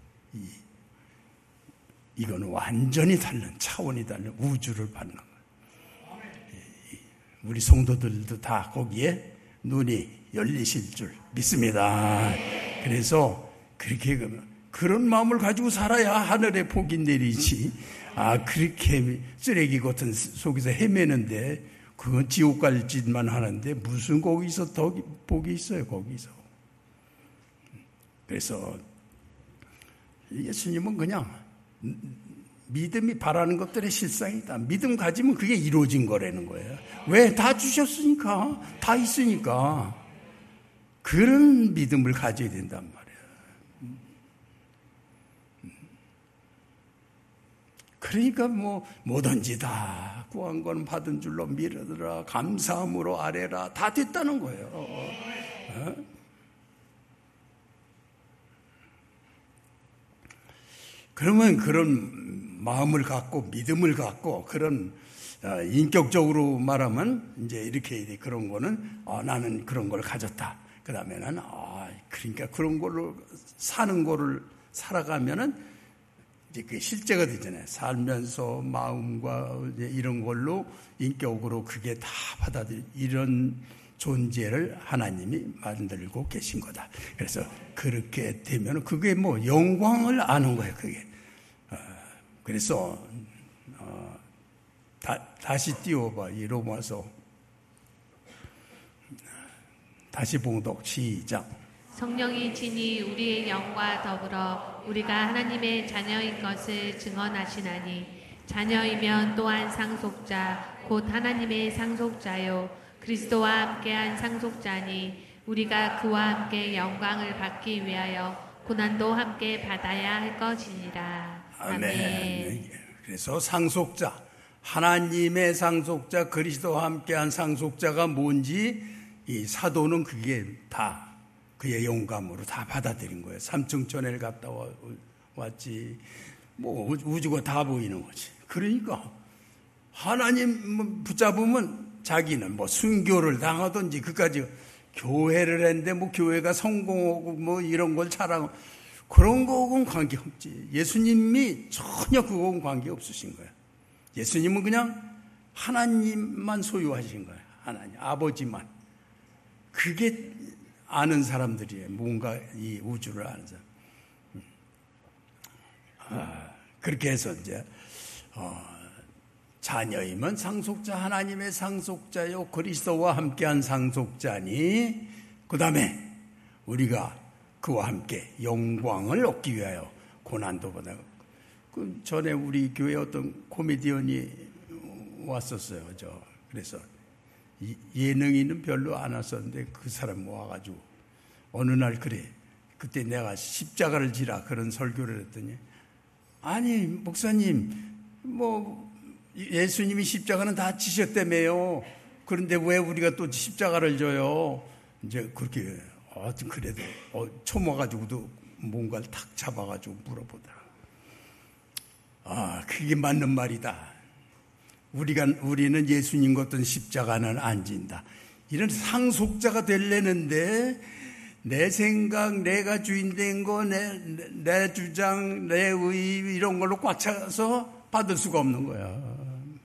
이거는 완전히 다른 차원이 다른 우주를 받는 거예요. 우리 성도들도 다 거기에 눈이 열리실 줄 믿습니다. 그래서 그렇게 그런 마음을 가지고 살아야 하늘에 복이 내리지. 그렇게 쓰레기 같은 속에서 헤매는데 그건 지옥 갈 짓만 하는데 무슨 거기서 더 복이 있어요. 거기서. 그래서 예수님은 그냥 믿음이 바라는 것들의 실상이다. 믿음 가지면 그게 이루어진 거라는 거예요. 왜? 다 주셨으니까. 다 있으니까. 그런 믿음을 가져야 된단 말이에요. 그러니까 뭐든지 다 구한 건 받은 줄로 미르더라. 감사함으로 아뢰라. 다 됐다는 거예요. 그러면 그런 마음을 갖고 믿음을 갖고 그런 인격적으로 말하면 이제 이렇게 그런 거는 나는 그런 걸 가졌다. 그 다음에는 그러니까 그런 걸로 사는 거를 살아가면은 이제 그게 실제가 되잖아요. 살면서 마음과 이제 이런 걸로 인격으로 그게 다 이런 존재를 하나님이 만들고 계신 거다. 그래서 그렇게 되면 그게 영광을 아는 거예요. 그게. 그래서 다시 띄워봐. 이 로마서 다시 봉독 시작. 성령이 친히 우리의 영과 더불어 우리가 하나님의 자녀인 것을 증언하시나니 자녀이면 또한 상속자 곧 하나님의 상속자요 그리스도와 함께한 상속자니 우리가 그와 함께 영광을 받기 위하여 고난도 함께 받아야 할 것이니라. 아멘. 그래서 상속자, 하나님의 상속자, 그리스도와 함께한 상속자가 뭔지 이 사도는 그게 다 그의 영감으로 다 받아들인 거예요. 삼층천을 갔다 왔지. 우주가 다 보이는 거지. 그러니까 하나님 붙잡으면 자기는 순교를 당하든지 그까지 교회를 했는데 교회가 성공하고 이런 걸 자랑하고 그런 거하고는 관계없지. 예수님이 전혀 그거하고는 관계없으신 거예요. 예수님은 그냥 하나님만 소유하신 거예요. 하나님, 아버지만. 그게 아는 사람들이에요. 뭔가 이 우주를 아는 사람. 그렇게 해서 이제 자녀이면 상속자, 하나님의 상속자요 그리스도와 함께한 상속자니 그 다음에 우리가 그와 함께 영광을 얻기 위하여 고난도 받아. 그 전에 우리 교회 어떤 코미디언이 왔었어요. 그래서 예능인은 별로 안 왔었는데 그 사람 와가지고 어느 날 그래. 그때 내가 십자가를 지라 그런 설교를 했더니 아니 목사님 예수님이 십자가는 다 지셨다며요. 그런데 왜 우리가 또 십자가를 져요? 이제 그렇게 하여튼 그래도 처먹어가지고도 뭔가를 탁 잡아가지고 물어보더라. 그게 맞는 말이다. 우리는 예수님 같은 십자가는 안 진다. 이런 상속자가 되려는데 내 생각, 내가 주인 된 거, 내 주장, 내 의의 이런 걸로 꽉 차서 받을 수가 없는 거야.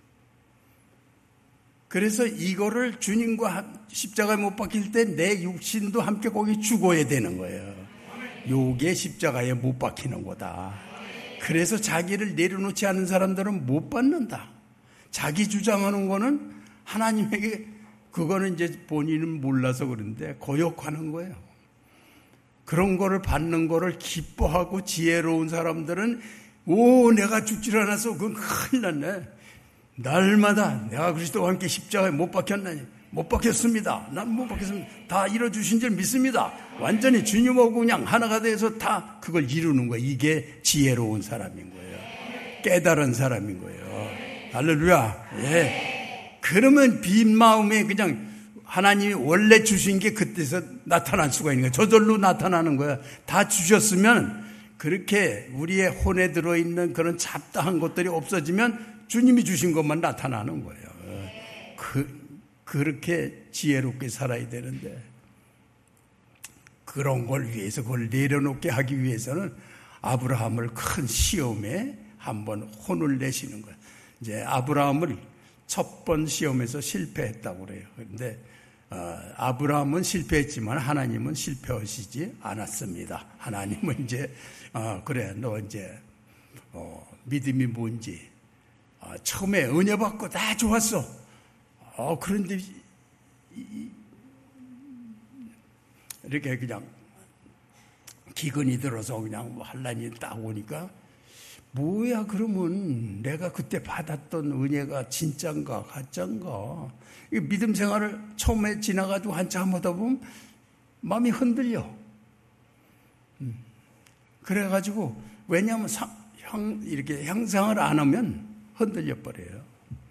그래서 이거를 주님과 십자가에 못 박힐 때 내 육신도 함께 거기 죽어야 되는 거예요. 요게 십자가에 못 박히는 거다. 그래서 자기를 내려놓지 않은 사람들은 못 받는다. 자기 주장하는 거는 하나님에게 그거는 이제 본인은 몰라서 그런데 거역하는 거예요. 그런 거를 받는 거를 기뻐하고 지혜로운 사람들은 내가 죽질 않아서 그건 큰일 났네. 날마다 내가 그리스도와 함께 십자가에 못 박혔나니 못 박혔습니다. 난 못 박혔습니다. 다 이뤄주신 줄 믿습니다. 완전히 주님하고 그냥 하나가 돼서 다 그걸 이루는 거예요. 이게 지혜로운 사람인 거예요. 깨달은 사람인 거예요. 할렐루야. 예. 그러면 빈 마음에 그냥 하나님이 원래 주신 게 그때서 나타날 수가 있는 거예요. 저절로 나타나는 거야. 다 주셨으면 그렇게 우리의 혼에 들어있는 그런 잡다한 것들이 없어지면 주님이 주신 것만 나타나는 거예요. 그렇게 지혜롭게 살아야 되는데 그런 걸 위해서 그걸 내려놓게 하기 위해서는 아브라함을 큰 시험에 한번 혼을 내시는 거예요. 이제 아브라함을 첫 번 시험에서 실패했다고 그래요. 그런데 아브라함은 실패했지만 하나님은 실패하시지 않았습니다. 하나님은 이제 그래 너 이제 믿음이 뭔지 처음에 은혜 받고 다 좋았어. 그런데 이렇게 그냥 기근이 들어서 그냥 환난이 딱 오니까 뭐야 그러면 내가 그때 받았던 은혜가 진짠가 가짠가. 믿음 생활을 처음에 지나가지고 한참 하다 보면 마음이 흔들려. 그래가지고 왜냐하면 이렇게 향상을 안 하면 흔들려 버려요.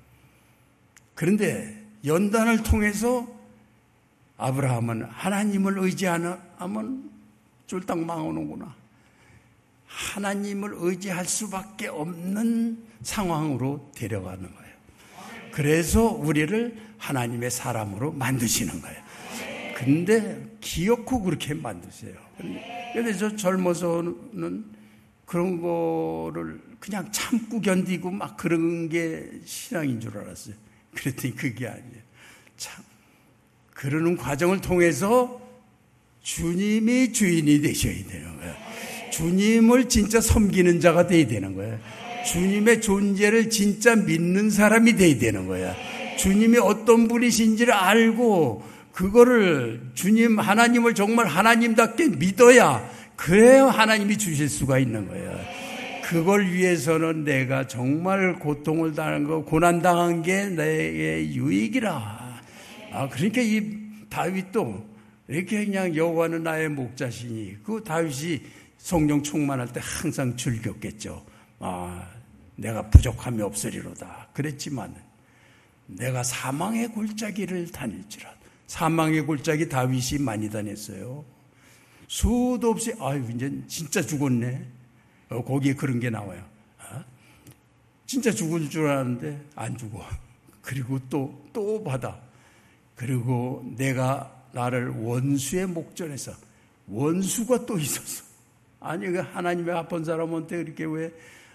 그런데 연단을 통해서 아브라함은 하나님을 의지하면 쫄딱 망하는구나. 하나님을 의지할 수밖에 없는 상황으로 데려가는 거예요. 그래서 우리를 하나님의 사람으로 만드시는 거예요. 근데 기어코 그렇게 만드세요. 근데 저 젊어서는 그런 거를 그냥 참고 견디고 막 그런 게 신앙인 줄 알았어요. 그랬더니 그게 아니에요. 참, 그러는 과정을 통해서 주님이 주인이 되셔야 되는 거예요. 주님을 진짜 섬기는 자가 돼야 되는 거예요. 주님의 존재를 진짜 믿는 사람이 돼야 되는 거예요. 주님이 어떤 분이신지를 알고 그거를 주님 하나님을 정말 하나님답게 믿어야 그래야 하나님이 주실 수가 있는 거예요. 그걸 위해서는 내가 정말 고통을 당한 거, 고난당한 게 내게 유익이라. 그러니까 이 다윗도 이렇게 그냥 여호와는 나의 목자시니 그 다윗이 성령 충만할 때 항상 즐겼겠죠. 내가 부족함이 없으리로다. 그랬지만 내가 사망의 골짜기를 다닐지라. 사망의 골짜기 다윗이 많이 다녔어요. 수도 없이 이제 진짜 죽었네. 거기에 그런 게 나와요. 진짜 죽을 줄 알았는데 안 죽어. 그리고 또 받아. 그리고 내가 나를 원수의 목전에서 원수가 또 있었어. 아니 하나님의 아픈 사람한테 이렇게 왜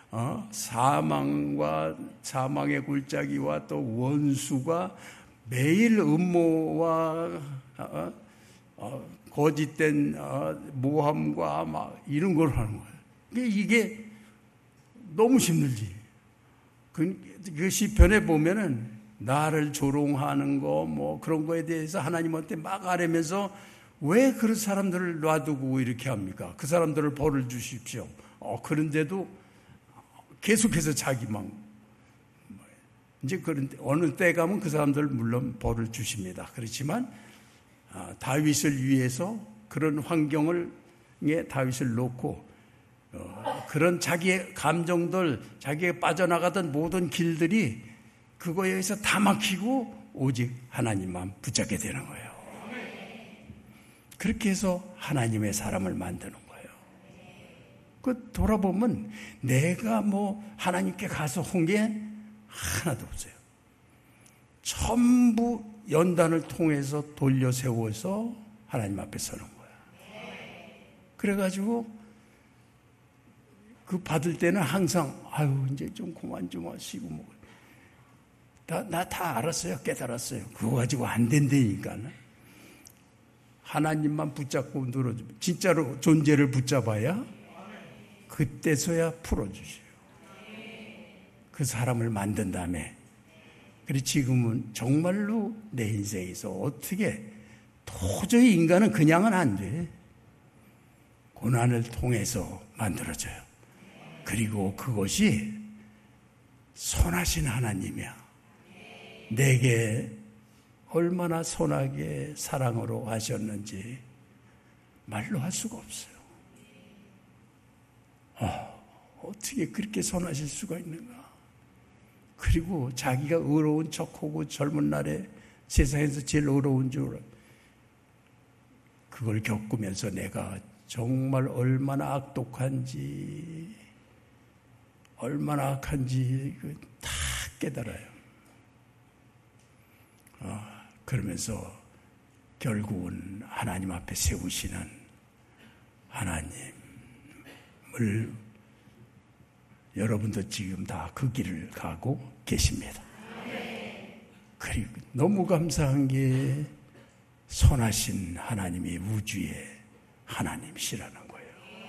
사망의 골짜기와 또 원수가 매일 음모와 거짓된 모함과 막 이런 걸 하는 거예요. 이게 너무 힘들지. 그 시편에 보면은 나를 조롱하는 거 뭐 그런 거에 대해서 하나님한테 막 아뢰면서 왜 그런 사람들을 놔두고 이렇게 합니까? 그 사람들을 벌을 주십시오. 그런데도 계속해서 자기만 이제 그런데 어느 때 가면 그 사람들 물론 벌을 주십니다. 그렇지만 다윗을 위해서 그런 환경을 다윗을 놓고 그런 자기의 감정들, 자기가 빠져나가던 모든 길들이 그거에 의해서 다 막히고 오직 하나님만 붙잡게 되는 거예요. 그렇게 해서 하나님의 사람을 만드는 거예요. 그 돌아보면 내가 뭐 하나님께 가서 한 게 하나도 없어요. 전부 연단을 통해서 돌려 세워서 하나님 앞에 서는 거야. 그래가지고 그 받을 때는 항상 이제 좀 그만 좀 하시고 뭐 나 다 알았어요. 깨달았어요. 그거 가지고 안 된다니까. 하나님만 붙잡고 늘어주면 진짜로 존재를 붙잡아야 그때서야 풀어주세요. 그 사람을 만든 다음에. 그리고 지금은 정말로 내 인생에서 어떻게 도저히 인간은 그냥은 안 돼. 고난을 통해서 만들어져요. 그리고 그것이 선하신 하나님이야. 내게 얼마나 선하게 사랑으로 하셨는지 말로 할 수가 없어요. 어떻게 그렇게 선하실 수가 있는가? 그리고 자기가 의로운 척하고 젊은 날에 세상에서 제일 의로운 줄 그걸 겪으면서 내가 정말 얼마나 악독한지 얼마나 악한지 다 깨달아요. 그러면서 결국은 하나님 앞에 세우시는 하나님을 여러분도 지금 다 그 길을 가고 계십니다. 그리고 너무 감사한 게 선하신 하나님이 우주의 하나님이시라는 거예요.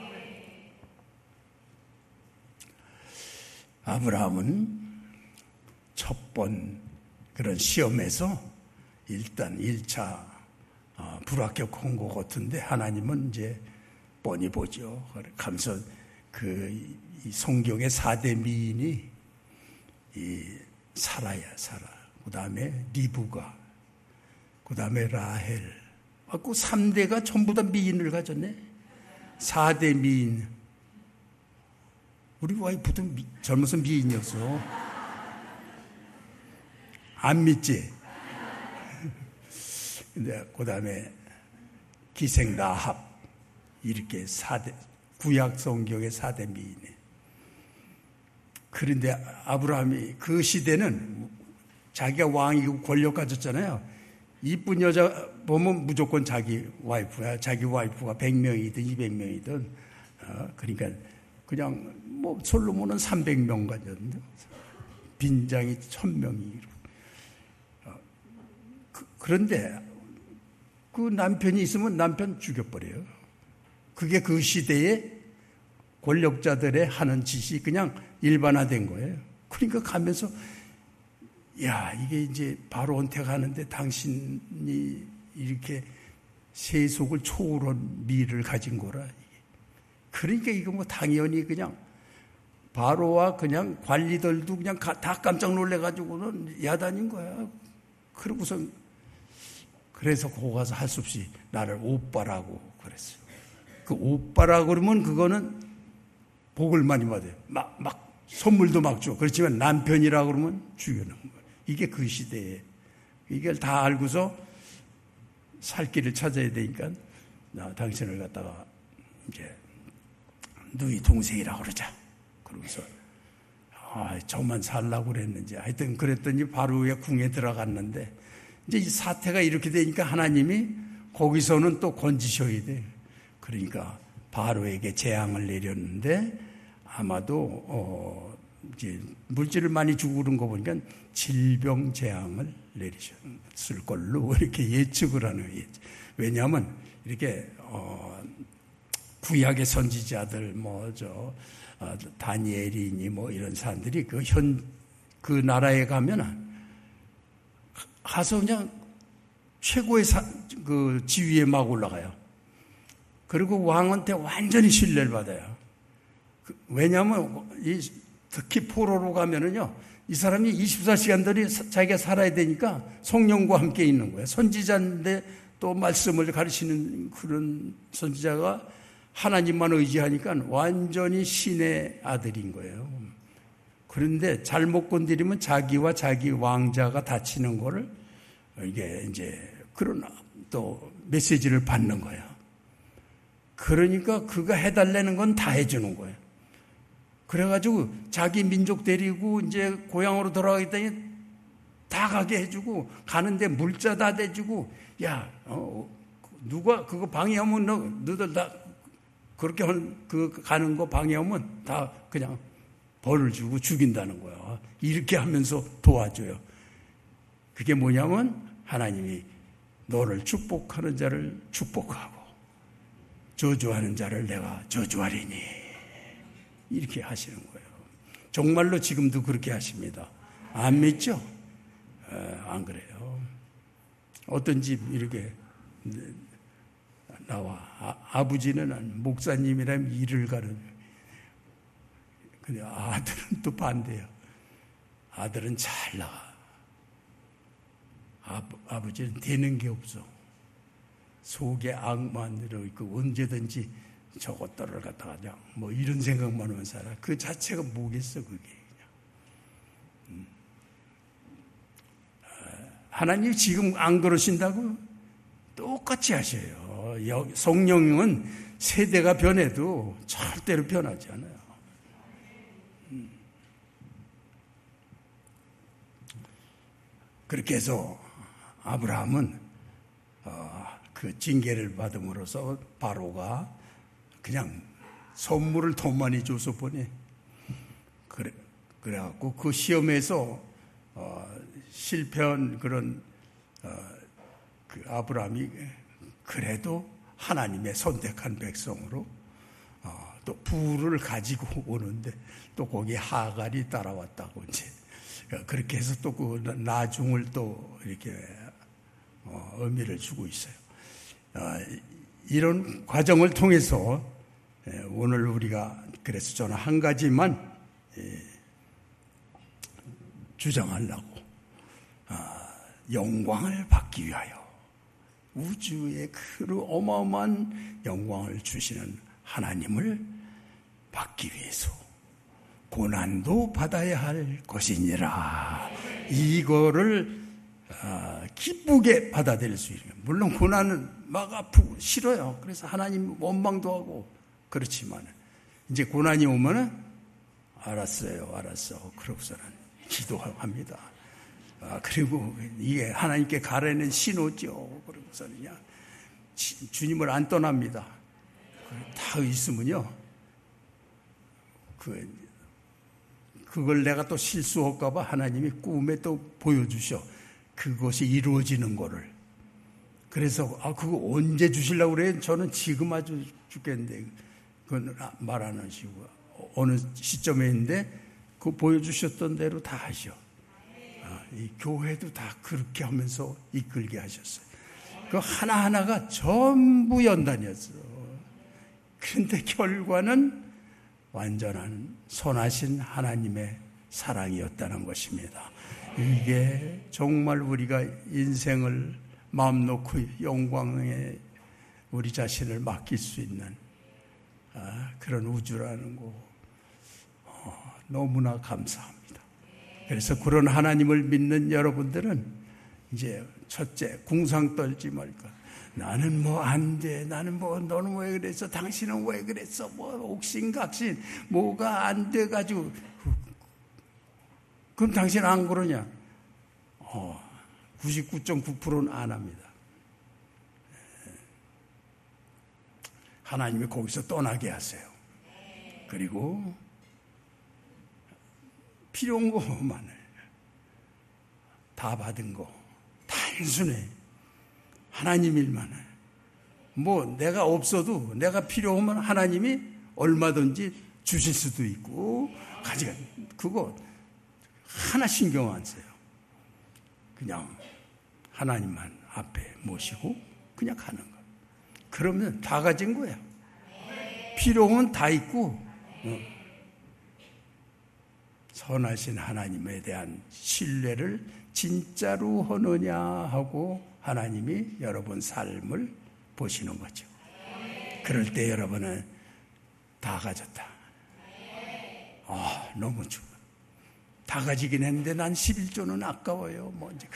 아브라함은 첫 번 그런 시험에서 일단 1차 불합격한 것 같은데 하나님은 이제 뻔히 보죠. 가면서 이 성경의 4대 미인이 사라야, 사라. 그 다음에 리브가, 그 다음에 라헬. 그 3대가 전부 다 미인을 가졌네. 4대 미인. 우리 와이프도 젊어서 미인이었어. 안 믿지? 근데 그 다음에 기생 라합. 이렇게 4대, 구약 성경의 4대 미인이. 그런데 아브라함이 그 시대는 자기가 왕이고 권력 가졌잖아요. 이쁜 여자 보면 무조건 자기 와이프야. 자기 와이프가 100명이든 200명이든. 그러니까 그냥 뭐 솔로몬은 300명 가졌는데 빈장이 1000명이. 그런데 그 남편이 있으면 남편 죽여버려요. 그게 그 시대의 권력자들의 하는 짓이 그냥 일반화된 거예요. 그러니까 가면서 야, 이게 이제 바로한테 가는데 당신이 이렇게 세속을 초월한 미를 가진 거라. 그러니까 이거 뭐 당연히 그냥 바로와 그냥 관리들도 그냥 다 깜짝 놀래가지고는 야단인 거야. 그러고선 그래서 거기 가서 할 수 없이 나를 오빠라고 그랬어요. 그 오빠라고 그러면 그거는 복을 많이 받아요. 막 선물도 막 줘. 그렇지만 남편이라고 그러면 죽여놓은 거예요. 이게 그 시대에. 이걸 다 알고서 살 길을 찾아야 되니까 당신을 갖다가 이제 너희 동생이라고 그러자. 그러면서 저만 살라고 그랬는지 하여튼 그랬더니 바로의 궁에 들어갔는데 이제 이 사태가 이렇게 되니까 하나님이 거기서는 또 건지셔야 돼. 그러니까 바로에게 재앙을 내렸는데 아마도 이제 물질을 많이 주고 그런 거 보니까 질병 재앙을 내리셨을 걸로 이렇게 예측을 하는 거예요. 왜냐하면 이렇게 구약의 선지자들 다니엘이니 이런 사람들이 그 나라에 가면은 가서 그냥 최고의 그 지위에 막 올라가요. 그리고 왕한테 완전히 신뢰를 받아요. 왜냐하면 특히 포로로 가면은요, 이 사람이 24시간들이 자기가 살아야 되니까 성령과 함께 있는 거예요. 선지자인데 또 말씀을 가르치는 그런 선지자가 하나님만 의지하니까 완전히 신의 아들인 거예요. 그런데 잘못 건드리면 자기와 자기 왕자가 다치는 거를 이게 이제 그런 또 메시지를 받는 거예요. 그러니까 그가 해달라는 건 다 해주는 거예요. 그래가지고 자기 민족 데리고 이제 고향으로 돌아가겠다니 다 가게 해주고 가는데 물자 다 대주고 야, 누가 그거 방해하면 너들 다 그렇게 가는 거 방해하면 다 그냥 벌을 주고 죽인다는 거야. 이렇게 하면서 도와줘요. 그게 뭐냐면 하나님이 너를 축복하는 자를 축복하고 저주하는 자를 내가 저주하리니 이렇게 하시는 거예요. 정말로 지금도 그렇게 하십니다. 안 믿죠? 안 그래요. 어떤 집 이렇게 나와. 아버지는 목사님이라면 일을 가는. 근데 아들은 또 반대예요. 아들은 잘 나가. 아버지는 되는 게 없어. 속에 악만 들어있고 언제든지 저것들을 갖다가 그냥 뭐 이런 생각만 하면 살아. 그 자체가 뭐겠어 그게. 그냥. 하나님 지금 안 그러신다고? 똑같이 하셔요. 성령은 세대가 변해도 절대로 변하지 않아요. 그렇게 해서 아브라함은 그 징계를 받음으로써 바로가 그냥 선물을 더 많이 줘서 보내. 그래갖고 그 시험에서 실패한 그런 그 아브라함이 그래도 하나님의 선택한 백성으로 또 부를 가지고 오는데 또 거기 하갈이 따라왔다고 이제 그렇게 해서 또 그 나중을 또 이렇게 의미를 주고 있어요. 이런 과정을 통해서 오늘 우리가 그래서 저는 한 가지만 주장하려고 영광을 받기 위하여 우주의 그 어마어마한 영광을 주시는 하나님을 받기 위해서 고난도 받아야 할 것이니라. 이거를 기쁘게 받아들일 수 있는. 물론 고난은 막 아프고 싫어요. 그래서 하나님 원망도 하고 그렇지만 이제 고난이 오면은 알았어요. 그러고서는 기도합니다. 그리고 이게 하나님께 가라는 신호죠. 그러고서는 그냥 주님을 안 떠납니다. 다 있으면요. 그걸 내가 또 실수할까봐 하나님이 꿈에 또 보여주셔. 그것이 이루어지는 거를. 그래서 그거 언제 주시려고 그래? 저는 지금 아주 죽겠는데 그건 말 안 하시고 어느 시점에 있는데 그 보여주셨던 대로 다 하셔. 이 교회도 다 그렇게 하면서 이끌게 하셨어요. 그 하나하나가 전부 연단이었어. 그런데 결과는 완전한 선하신 하나님의 사랑이었다는 것입니다. 이게 정말 우리가 인생을 마음 놓고 영광에 우리 자신을 맡길 수 있는 그런 우주라는 거 너무나 감사합니다. 그래서 그런 하나님을 믿는 여러분들은 이제 첫째 궁상 떨지 말까. 나는 뭐 안 돼. 나는 뭐 너는 왜 그랬어? 당신은 왜 그랬어? 뭐 옥신각신 뭐가 안 돼 가지고 그럼 당신 안 그러냐? 99.9%는 안 합니다. 하나님이 거기서 떠나게 하세요. 그리고 필요한 거만 다 받은 거 단순해. 하나님 일만 해. 뭐 내가 없어도 내가 필요하면 하나님이 얼마든지 주실 수도 있고 가지가 그거 하나 신경 안 써요. 그냥 하나님만 앞에 모시고 그냥 가는 거. 그러면 다 가진 거야. 필요한 다 있고 선하신 하나님에 대한 신뢰를 진짜로 하느냐 하고 하나님이 여러분 삶을 보시는 거죠. 그럴 때 여러분은 다 가졌다. 너무 좋아. 다 가지긴 했는데 난 11조는 아까워요. 뭐 이제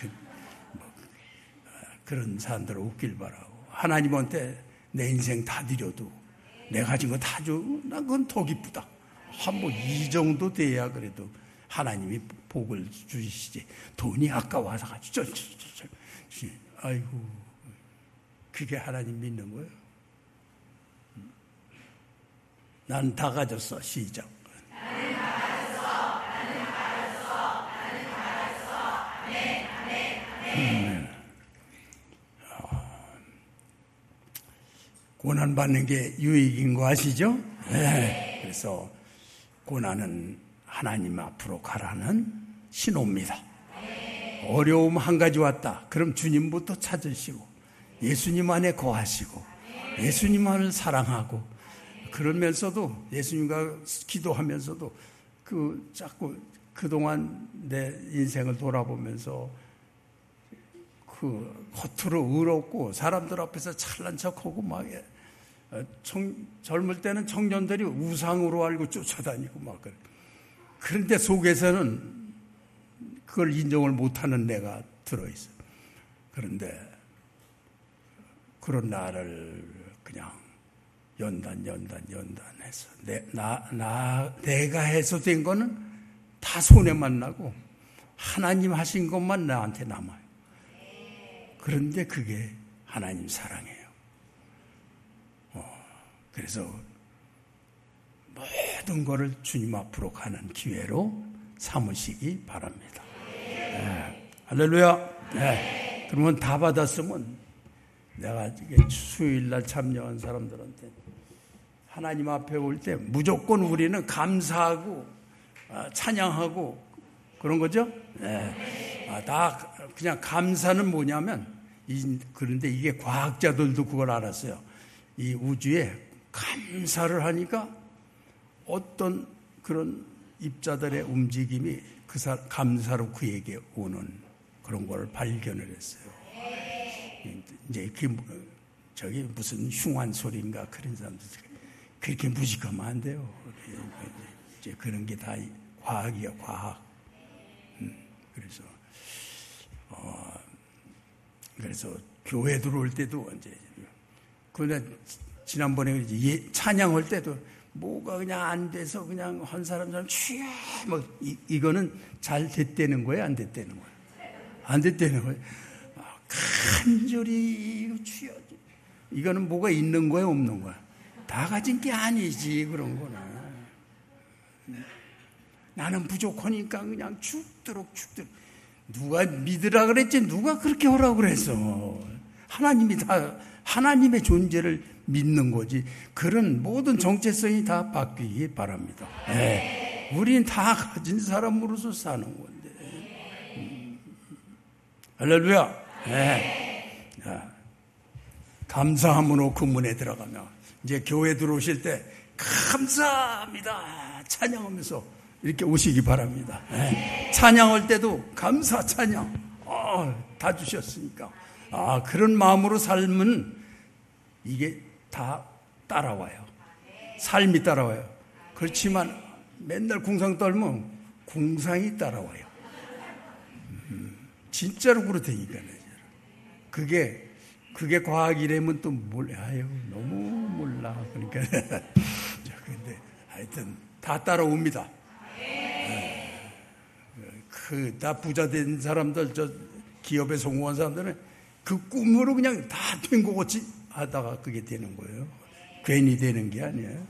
그런 사람들 웃길 바라고. 하나님한테 내 인생 다 드려도 내 가진 거 다 줘. 난 그건 더 기쁘다. 뭐 이 정도 돼야 그래도 하나님이 복을 주시지. 돈이 아까워서 가지고 아이고 그게 하나님 믿는 거예요. 난 다 가졌어. 시작. 나는 다 가졌어. 나는 다 가졌어. 나는 다 가졌어. 아멘. 아멘. 아멘. 고난 받는 게 유익인 거 아시죠? 네. 그래서 고난은 하나님 앞으로 가라는 신호입니다. 어려움 한 가지 왔다. 그럼 주님부터 찾으시고 예수님 안에 거하시고 예수님을 사랑하고 그러면서도 예수님과 기도하면서도 자꾸 그동안 내 인생을 돌아보면서 겉으로 의롭고 사람들 앞에서 잘난 척하고 막 젊을 때는 청년들이 우상으로 알고 쫓아다니고 막 그래. 그런데 속에서는 그걸 인정을 못하는 내가 들어있어. 그런데 그런 나를 그냥 연단해서 내가 해서 된 거는 다 손해만 나고 하나님 하신 것만 나한테 남아요. 그런데 그게 하나님 사랑이에요. 그래서 모든 것을 주님 앞으로 가는 기회로 삼으시기 바랍니다. 할렐루야. 그러면 다 받았으면 내가 수요일날 참여한 사람들한테 하나님 앞에 올 때 무조건 우리는 감사하고 찬양하고 그런 거죠. 다 그냥 감사는 뭐냐면 그런데 이게 과학자들도 그걸 알았어요. 이 우주에 감사를 하니까 어떤 그런 입자들의 움직임이 감사로 그에게 오는 그런 걸 발견을 했어요. 이제 저기 무슨 흉한 소리인가 그런 사람들 그렇게 무식하면 안 돼요. 이제 그런 게 다 과학이야, 과학. 그래서 교회 들어올 때도 이제 그런데 지난번에 찬양할 때도 뭐가 그냥 안 돼서 그냥 한 사람처럼 취해 뭐 이거는 잘 됐다는 거예요, 안 됐다는 거예요? 안 됐다는 거예요. 간절히 취해. 이거는 뭐가 있는 거야, 없는 거야? 다 가진 게 아니지 그런 거는. 나는 부족하니까 그냥 죽도록. 누가 믿으라 그랬지? 누가 그렇게 하라고 그랬어? 하나님이 다 하나님의 존재를 믿는 거지. 그런 모든 정체성이 다 바뀌기 바랍니다. 우린 다 가진 사람으로서 사는 건데. 할렐루야. 감사함으로 그 문에 들어가면 이제 교회 들어오실 때 감사합니다 찬양하면서 이렇게 오시기 바랍니다. 찬양할 때도 감사 찬양 다 주셨으니까 그런 마음으로 살면 이게 다 따라와요. 삶이 따라와요. 그렇지만 맨날 궁상 떨면 궁상이 따라와요. 진짜로 그렇다니까요. 그게 과학이라면 또 몰라요. 너무 몰라. 그러니까 근데 하여튼 다 따라옵니다. 다 부자 된 사람들, 저 기업에 성공한 사람들은 그 꿈으로 그냥 다 된 거 같이 하다가 그게 되는 거예요. 괜히 되는 게 아니에요.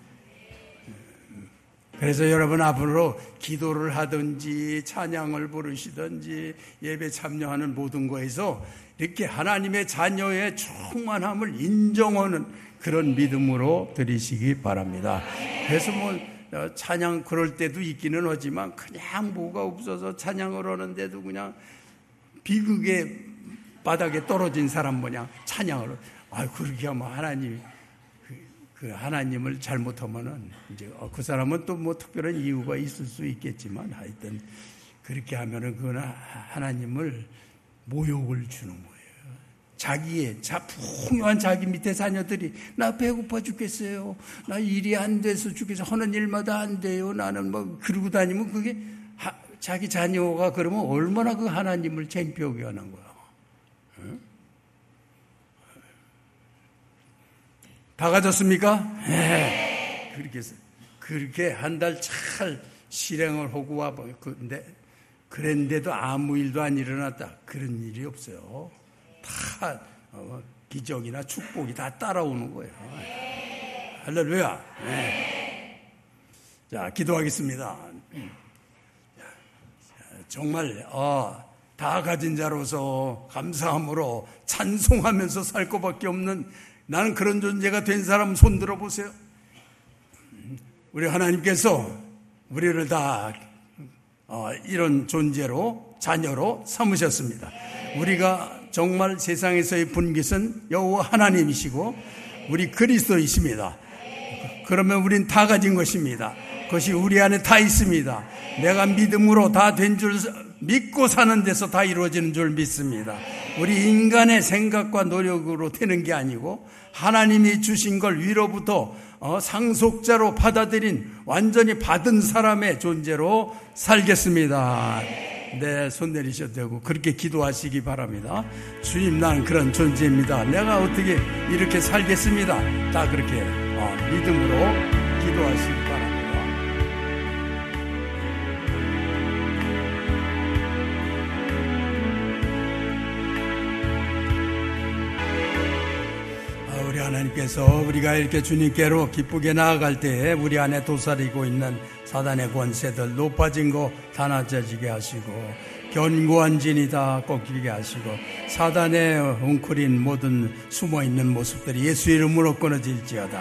그래서 여러분 앞으로 기도를 하든지 찬양을 부르시든지 예배 참여하는 모든 거에서 이렇게 하나님의 자녀의 충만함을 인정하는 그런 믿음으로 드리시기 바랍니다. 그래서 찬양 그럴 때도 있기는 하지만 그냥 뭐가 없어서 찬양을 하는데도 그냥 비극의 바닥에 떨어진 사람 모양 찬양을 그렇게 하면 하나님 그 하나님을 잘못하면은 이제 그 사람은 또 뭐 특별한 이유가 있을 수 있겠지만 하여튼 그렇게 하면은 그거는 하나님을 모욕을 주는 거예요. 자기의 풍요한 자기 밑에 자녀들이 나 배고파 죽겠어요. 나 일이 안 돼서 죽겠어요. 하는 일마다 안 돼요. 나는 뭐 그러고 다니면 그게 자기 자녀가 그러면 얼마나 그 하나님을 창피하게 하는 거야. 응? 다 가졌습니까? 네. 그렇게 한 달 잘 실행을 하고 와. 그랬는데도 아무 일도 안 일어났다. 그런 일이 없어요. 다 기적이나 축복이 다 따라오는 거예요. 할렐루야. 네. 자, 기도하겠습니다. 정말 다 가진 자로서 감사함으로 찬송하면서 살 것밖에 없는 나는 그런 존재가 된 사람 손 들어보세요. 우리 하나님께서 우리를 다 이런 존재로 자녀로 삼으셨습니다. 우리가 정말 세상에서의 분깃은 여호와 하나님이시고 우리 그리스도이십니다. 그러면 우린 다 가진 것입니다. 그것이 우리 안에 다 있습니다. 내가 믿음으로 다 된 줄 믿고 사는 데서 다 이루어지는 줄 믿습니다. 우리 인간의 생각과 노력으로 되는 게 아니고 하나님이 주신 걸 위로부터 상속자로 받아들인 완전히 받은 사람의 존재로 살겠습니다. 네, 손 내리셔도 되고 그렇게 기도하시기 바랍니다. 주님, 난 그런 존재입니다. 내가 어떻게 이렇게 살겠습니다. 다 그렇게 믿음으로 기도하시기 바랍니다. 우리 하나님께서 우리가 이렇게 주님께로 기쁘게 나아갈 때에 우리 안에 도사리고 있는 사단의 권세들 높아진 거 다 낮아지게 하시고 견고한 진이 다 꺾이게 하시고 사단의 웅크린 모든 숨어있는 모습들이 예수 이름으로 끊어질지어다.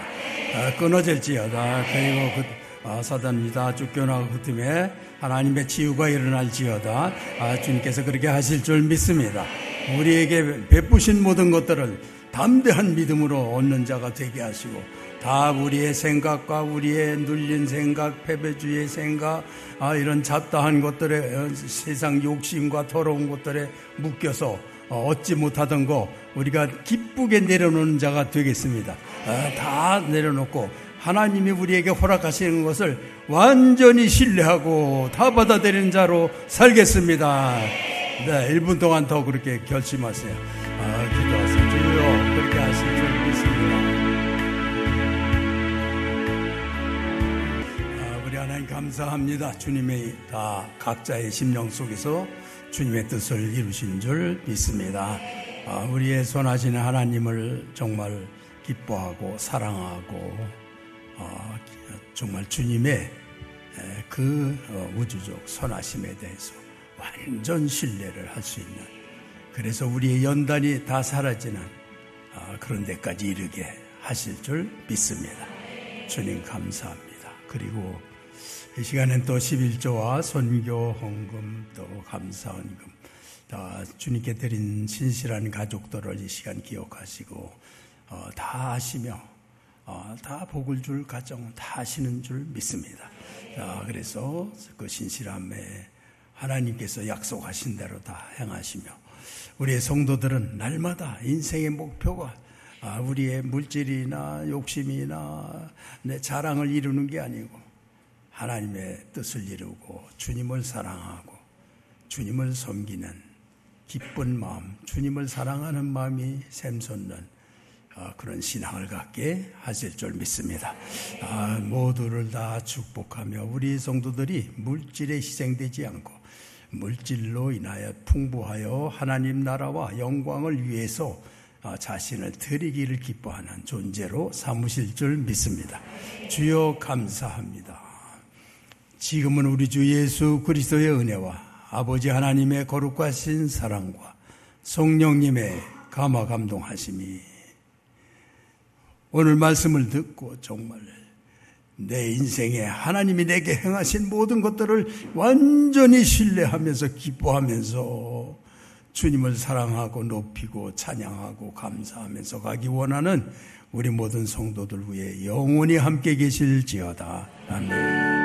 그리고 사단이 다 쫓겨나고 그 틈에 하나님의 치유가 일어날지어다. 주님께서 그렇게 하실 줄 믿습니다. 우리에게 베푸신 모든 것들을 담대한 믿음으로 얻는 자가 되게 하시고 다 우리의 생각과 우리의 눌린 생각, 패배주의의 생각, 이런 잡다한 것들에 세상 욕심과 더러운 것들에 묶여서 얻지 못하던 거 우리가 기쁘게 내려놓는 자가 되겠습니다. 다 내려놓고 하나님이 우리에게 허락하시는 것을 완전히 신뢰하고 다 받아들이는 자로 살겠습니다. 네, 1분 동안 더 그렇게 결심하세요. 기도하세요. 주여, 그렇게 하실 줄 믿습니다. 우리 하나님 감사합니다. 주님의 다 각자의 심령 속에서 주님의 뜻을 이루신 줄 믿습니다. 우리의 선하시는 하나님을 정말 기뻐하고 사랑하고 정말 주님의 그 우주적 선하심에 대해서 완전 신뢰를 할 수 있는, 그래서 우리의 연단이 다 사라지는 그런 데까지 이르게 하실 줄 믿습니다. 주님 감사합니다. 그리고 이 시간엔 또 11조와 선교 헌금 또 감사 헌금 다 주님께 드린 신실한 가족들을 이 시간 기억하시고 다 하시며 다 복을 줄 가정 다 하시는 줄 믿습니다. 그래서 그 신실함에 하나님께서 약속하신 대로 다 행하시며 우리의 성도들은 날마다 인생의 목표가 우리의 물질이나 욕심이나 내 자랑을 이루는 게 아니고 하나님의 뜻을 이루고 주님을 사랑하고 주님을 섬기는 기쁜 마음, 주님을 사랑하는 마음이 샘솟는 그런 신앙을 갖게 하실 줄 믿습니다. 모두를 다 축복하며 우리 성도들이 물질에 희생되지 않고 물질로 인하여 풍부하여 하나님 나라와 영광을 위해서 자신을 드리기를 기뻐하는 존재로 삼으실 줄 믿습니다. 주여 감사합니다. 지금은 우리 주 예수 그리스도의 은혜와 아버지 하나님의 거룩하신 사랑과 성령님의 감화 감동하심이 오늘 말씀을 듣고 정말 내 인생에 하나님이 내게 행하신 모든 것들을 완전히 신뢰하면서 기뻐하면서 주님을 사랑하고 높이고 찬양하고 감사하면서 가기 원하는 우리 모든 성도들 위해 영원히 함께 계실지어다. 아멘.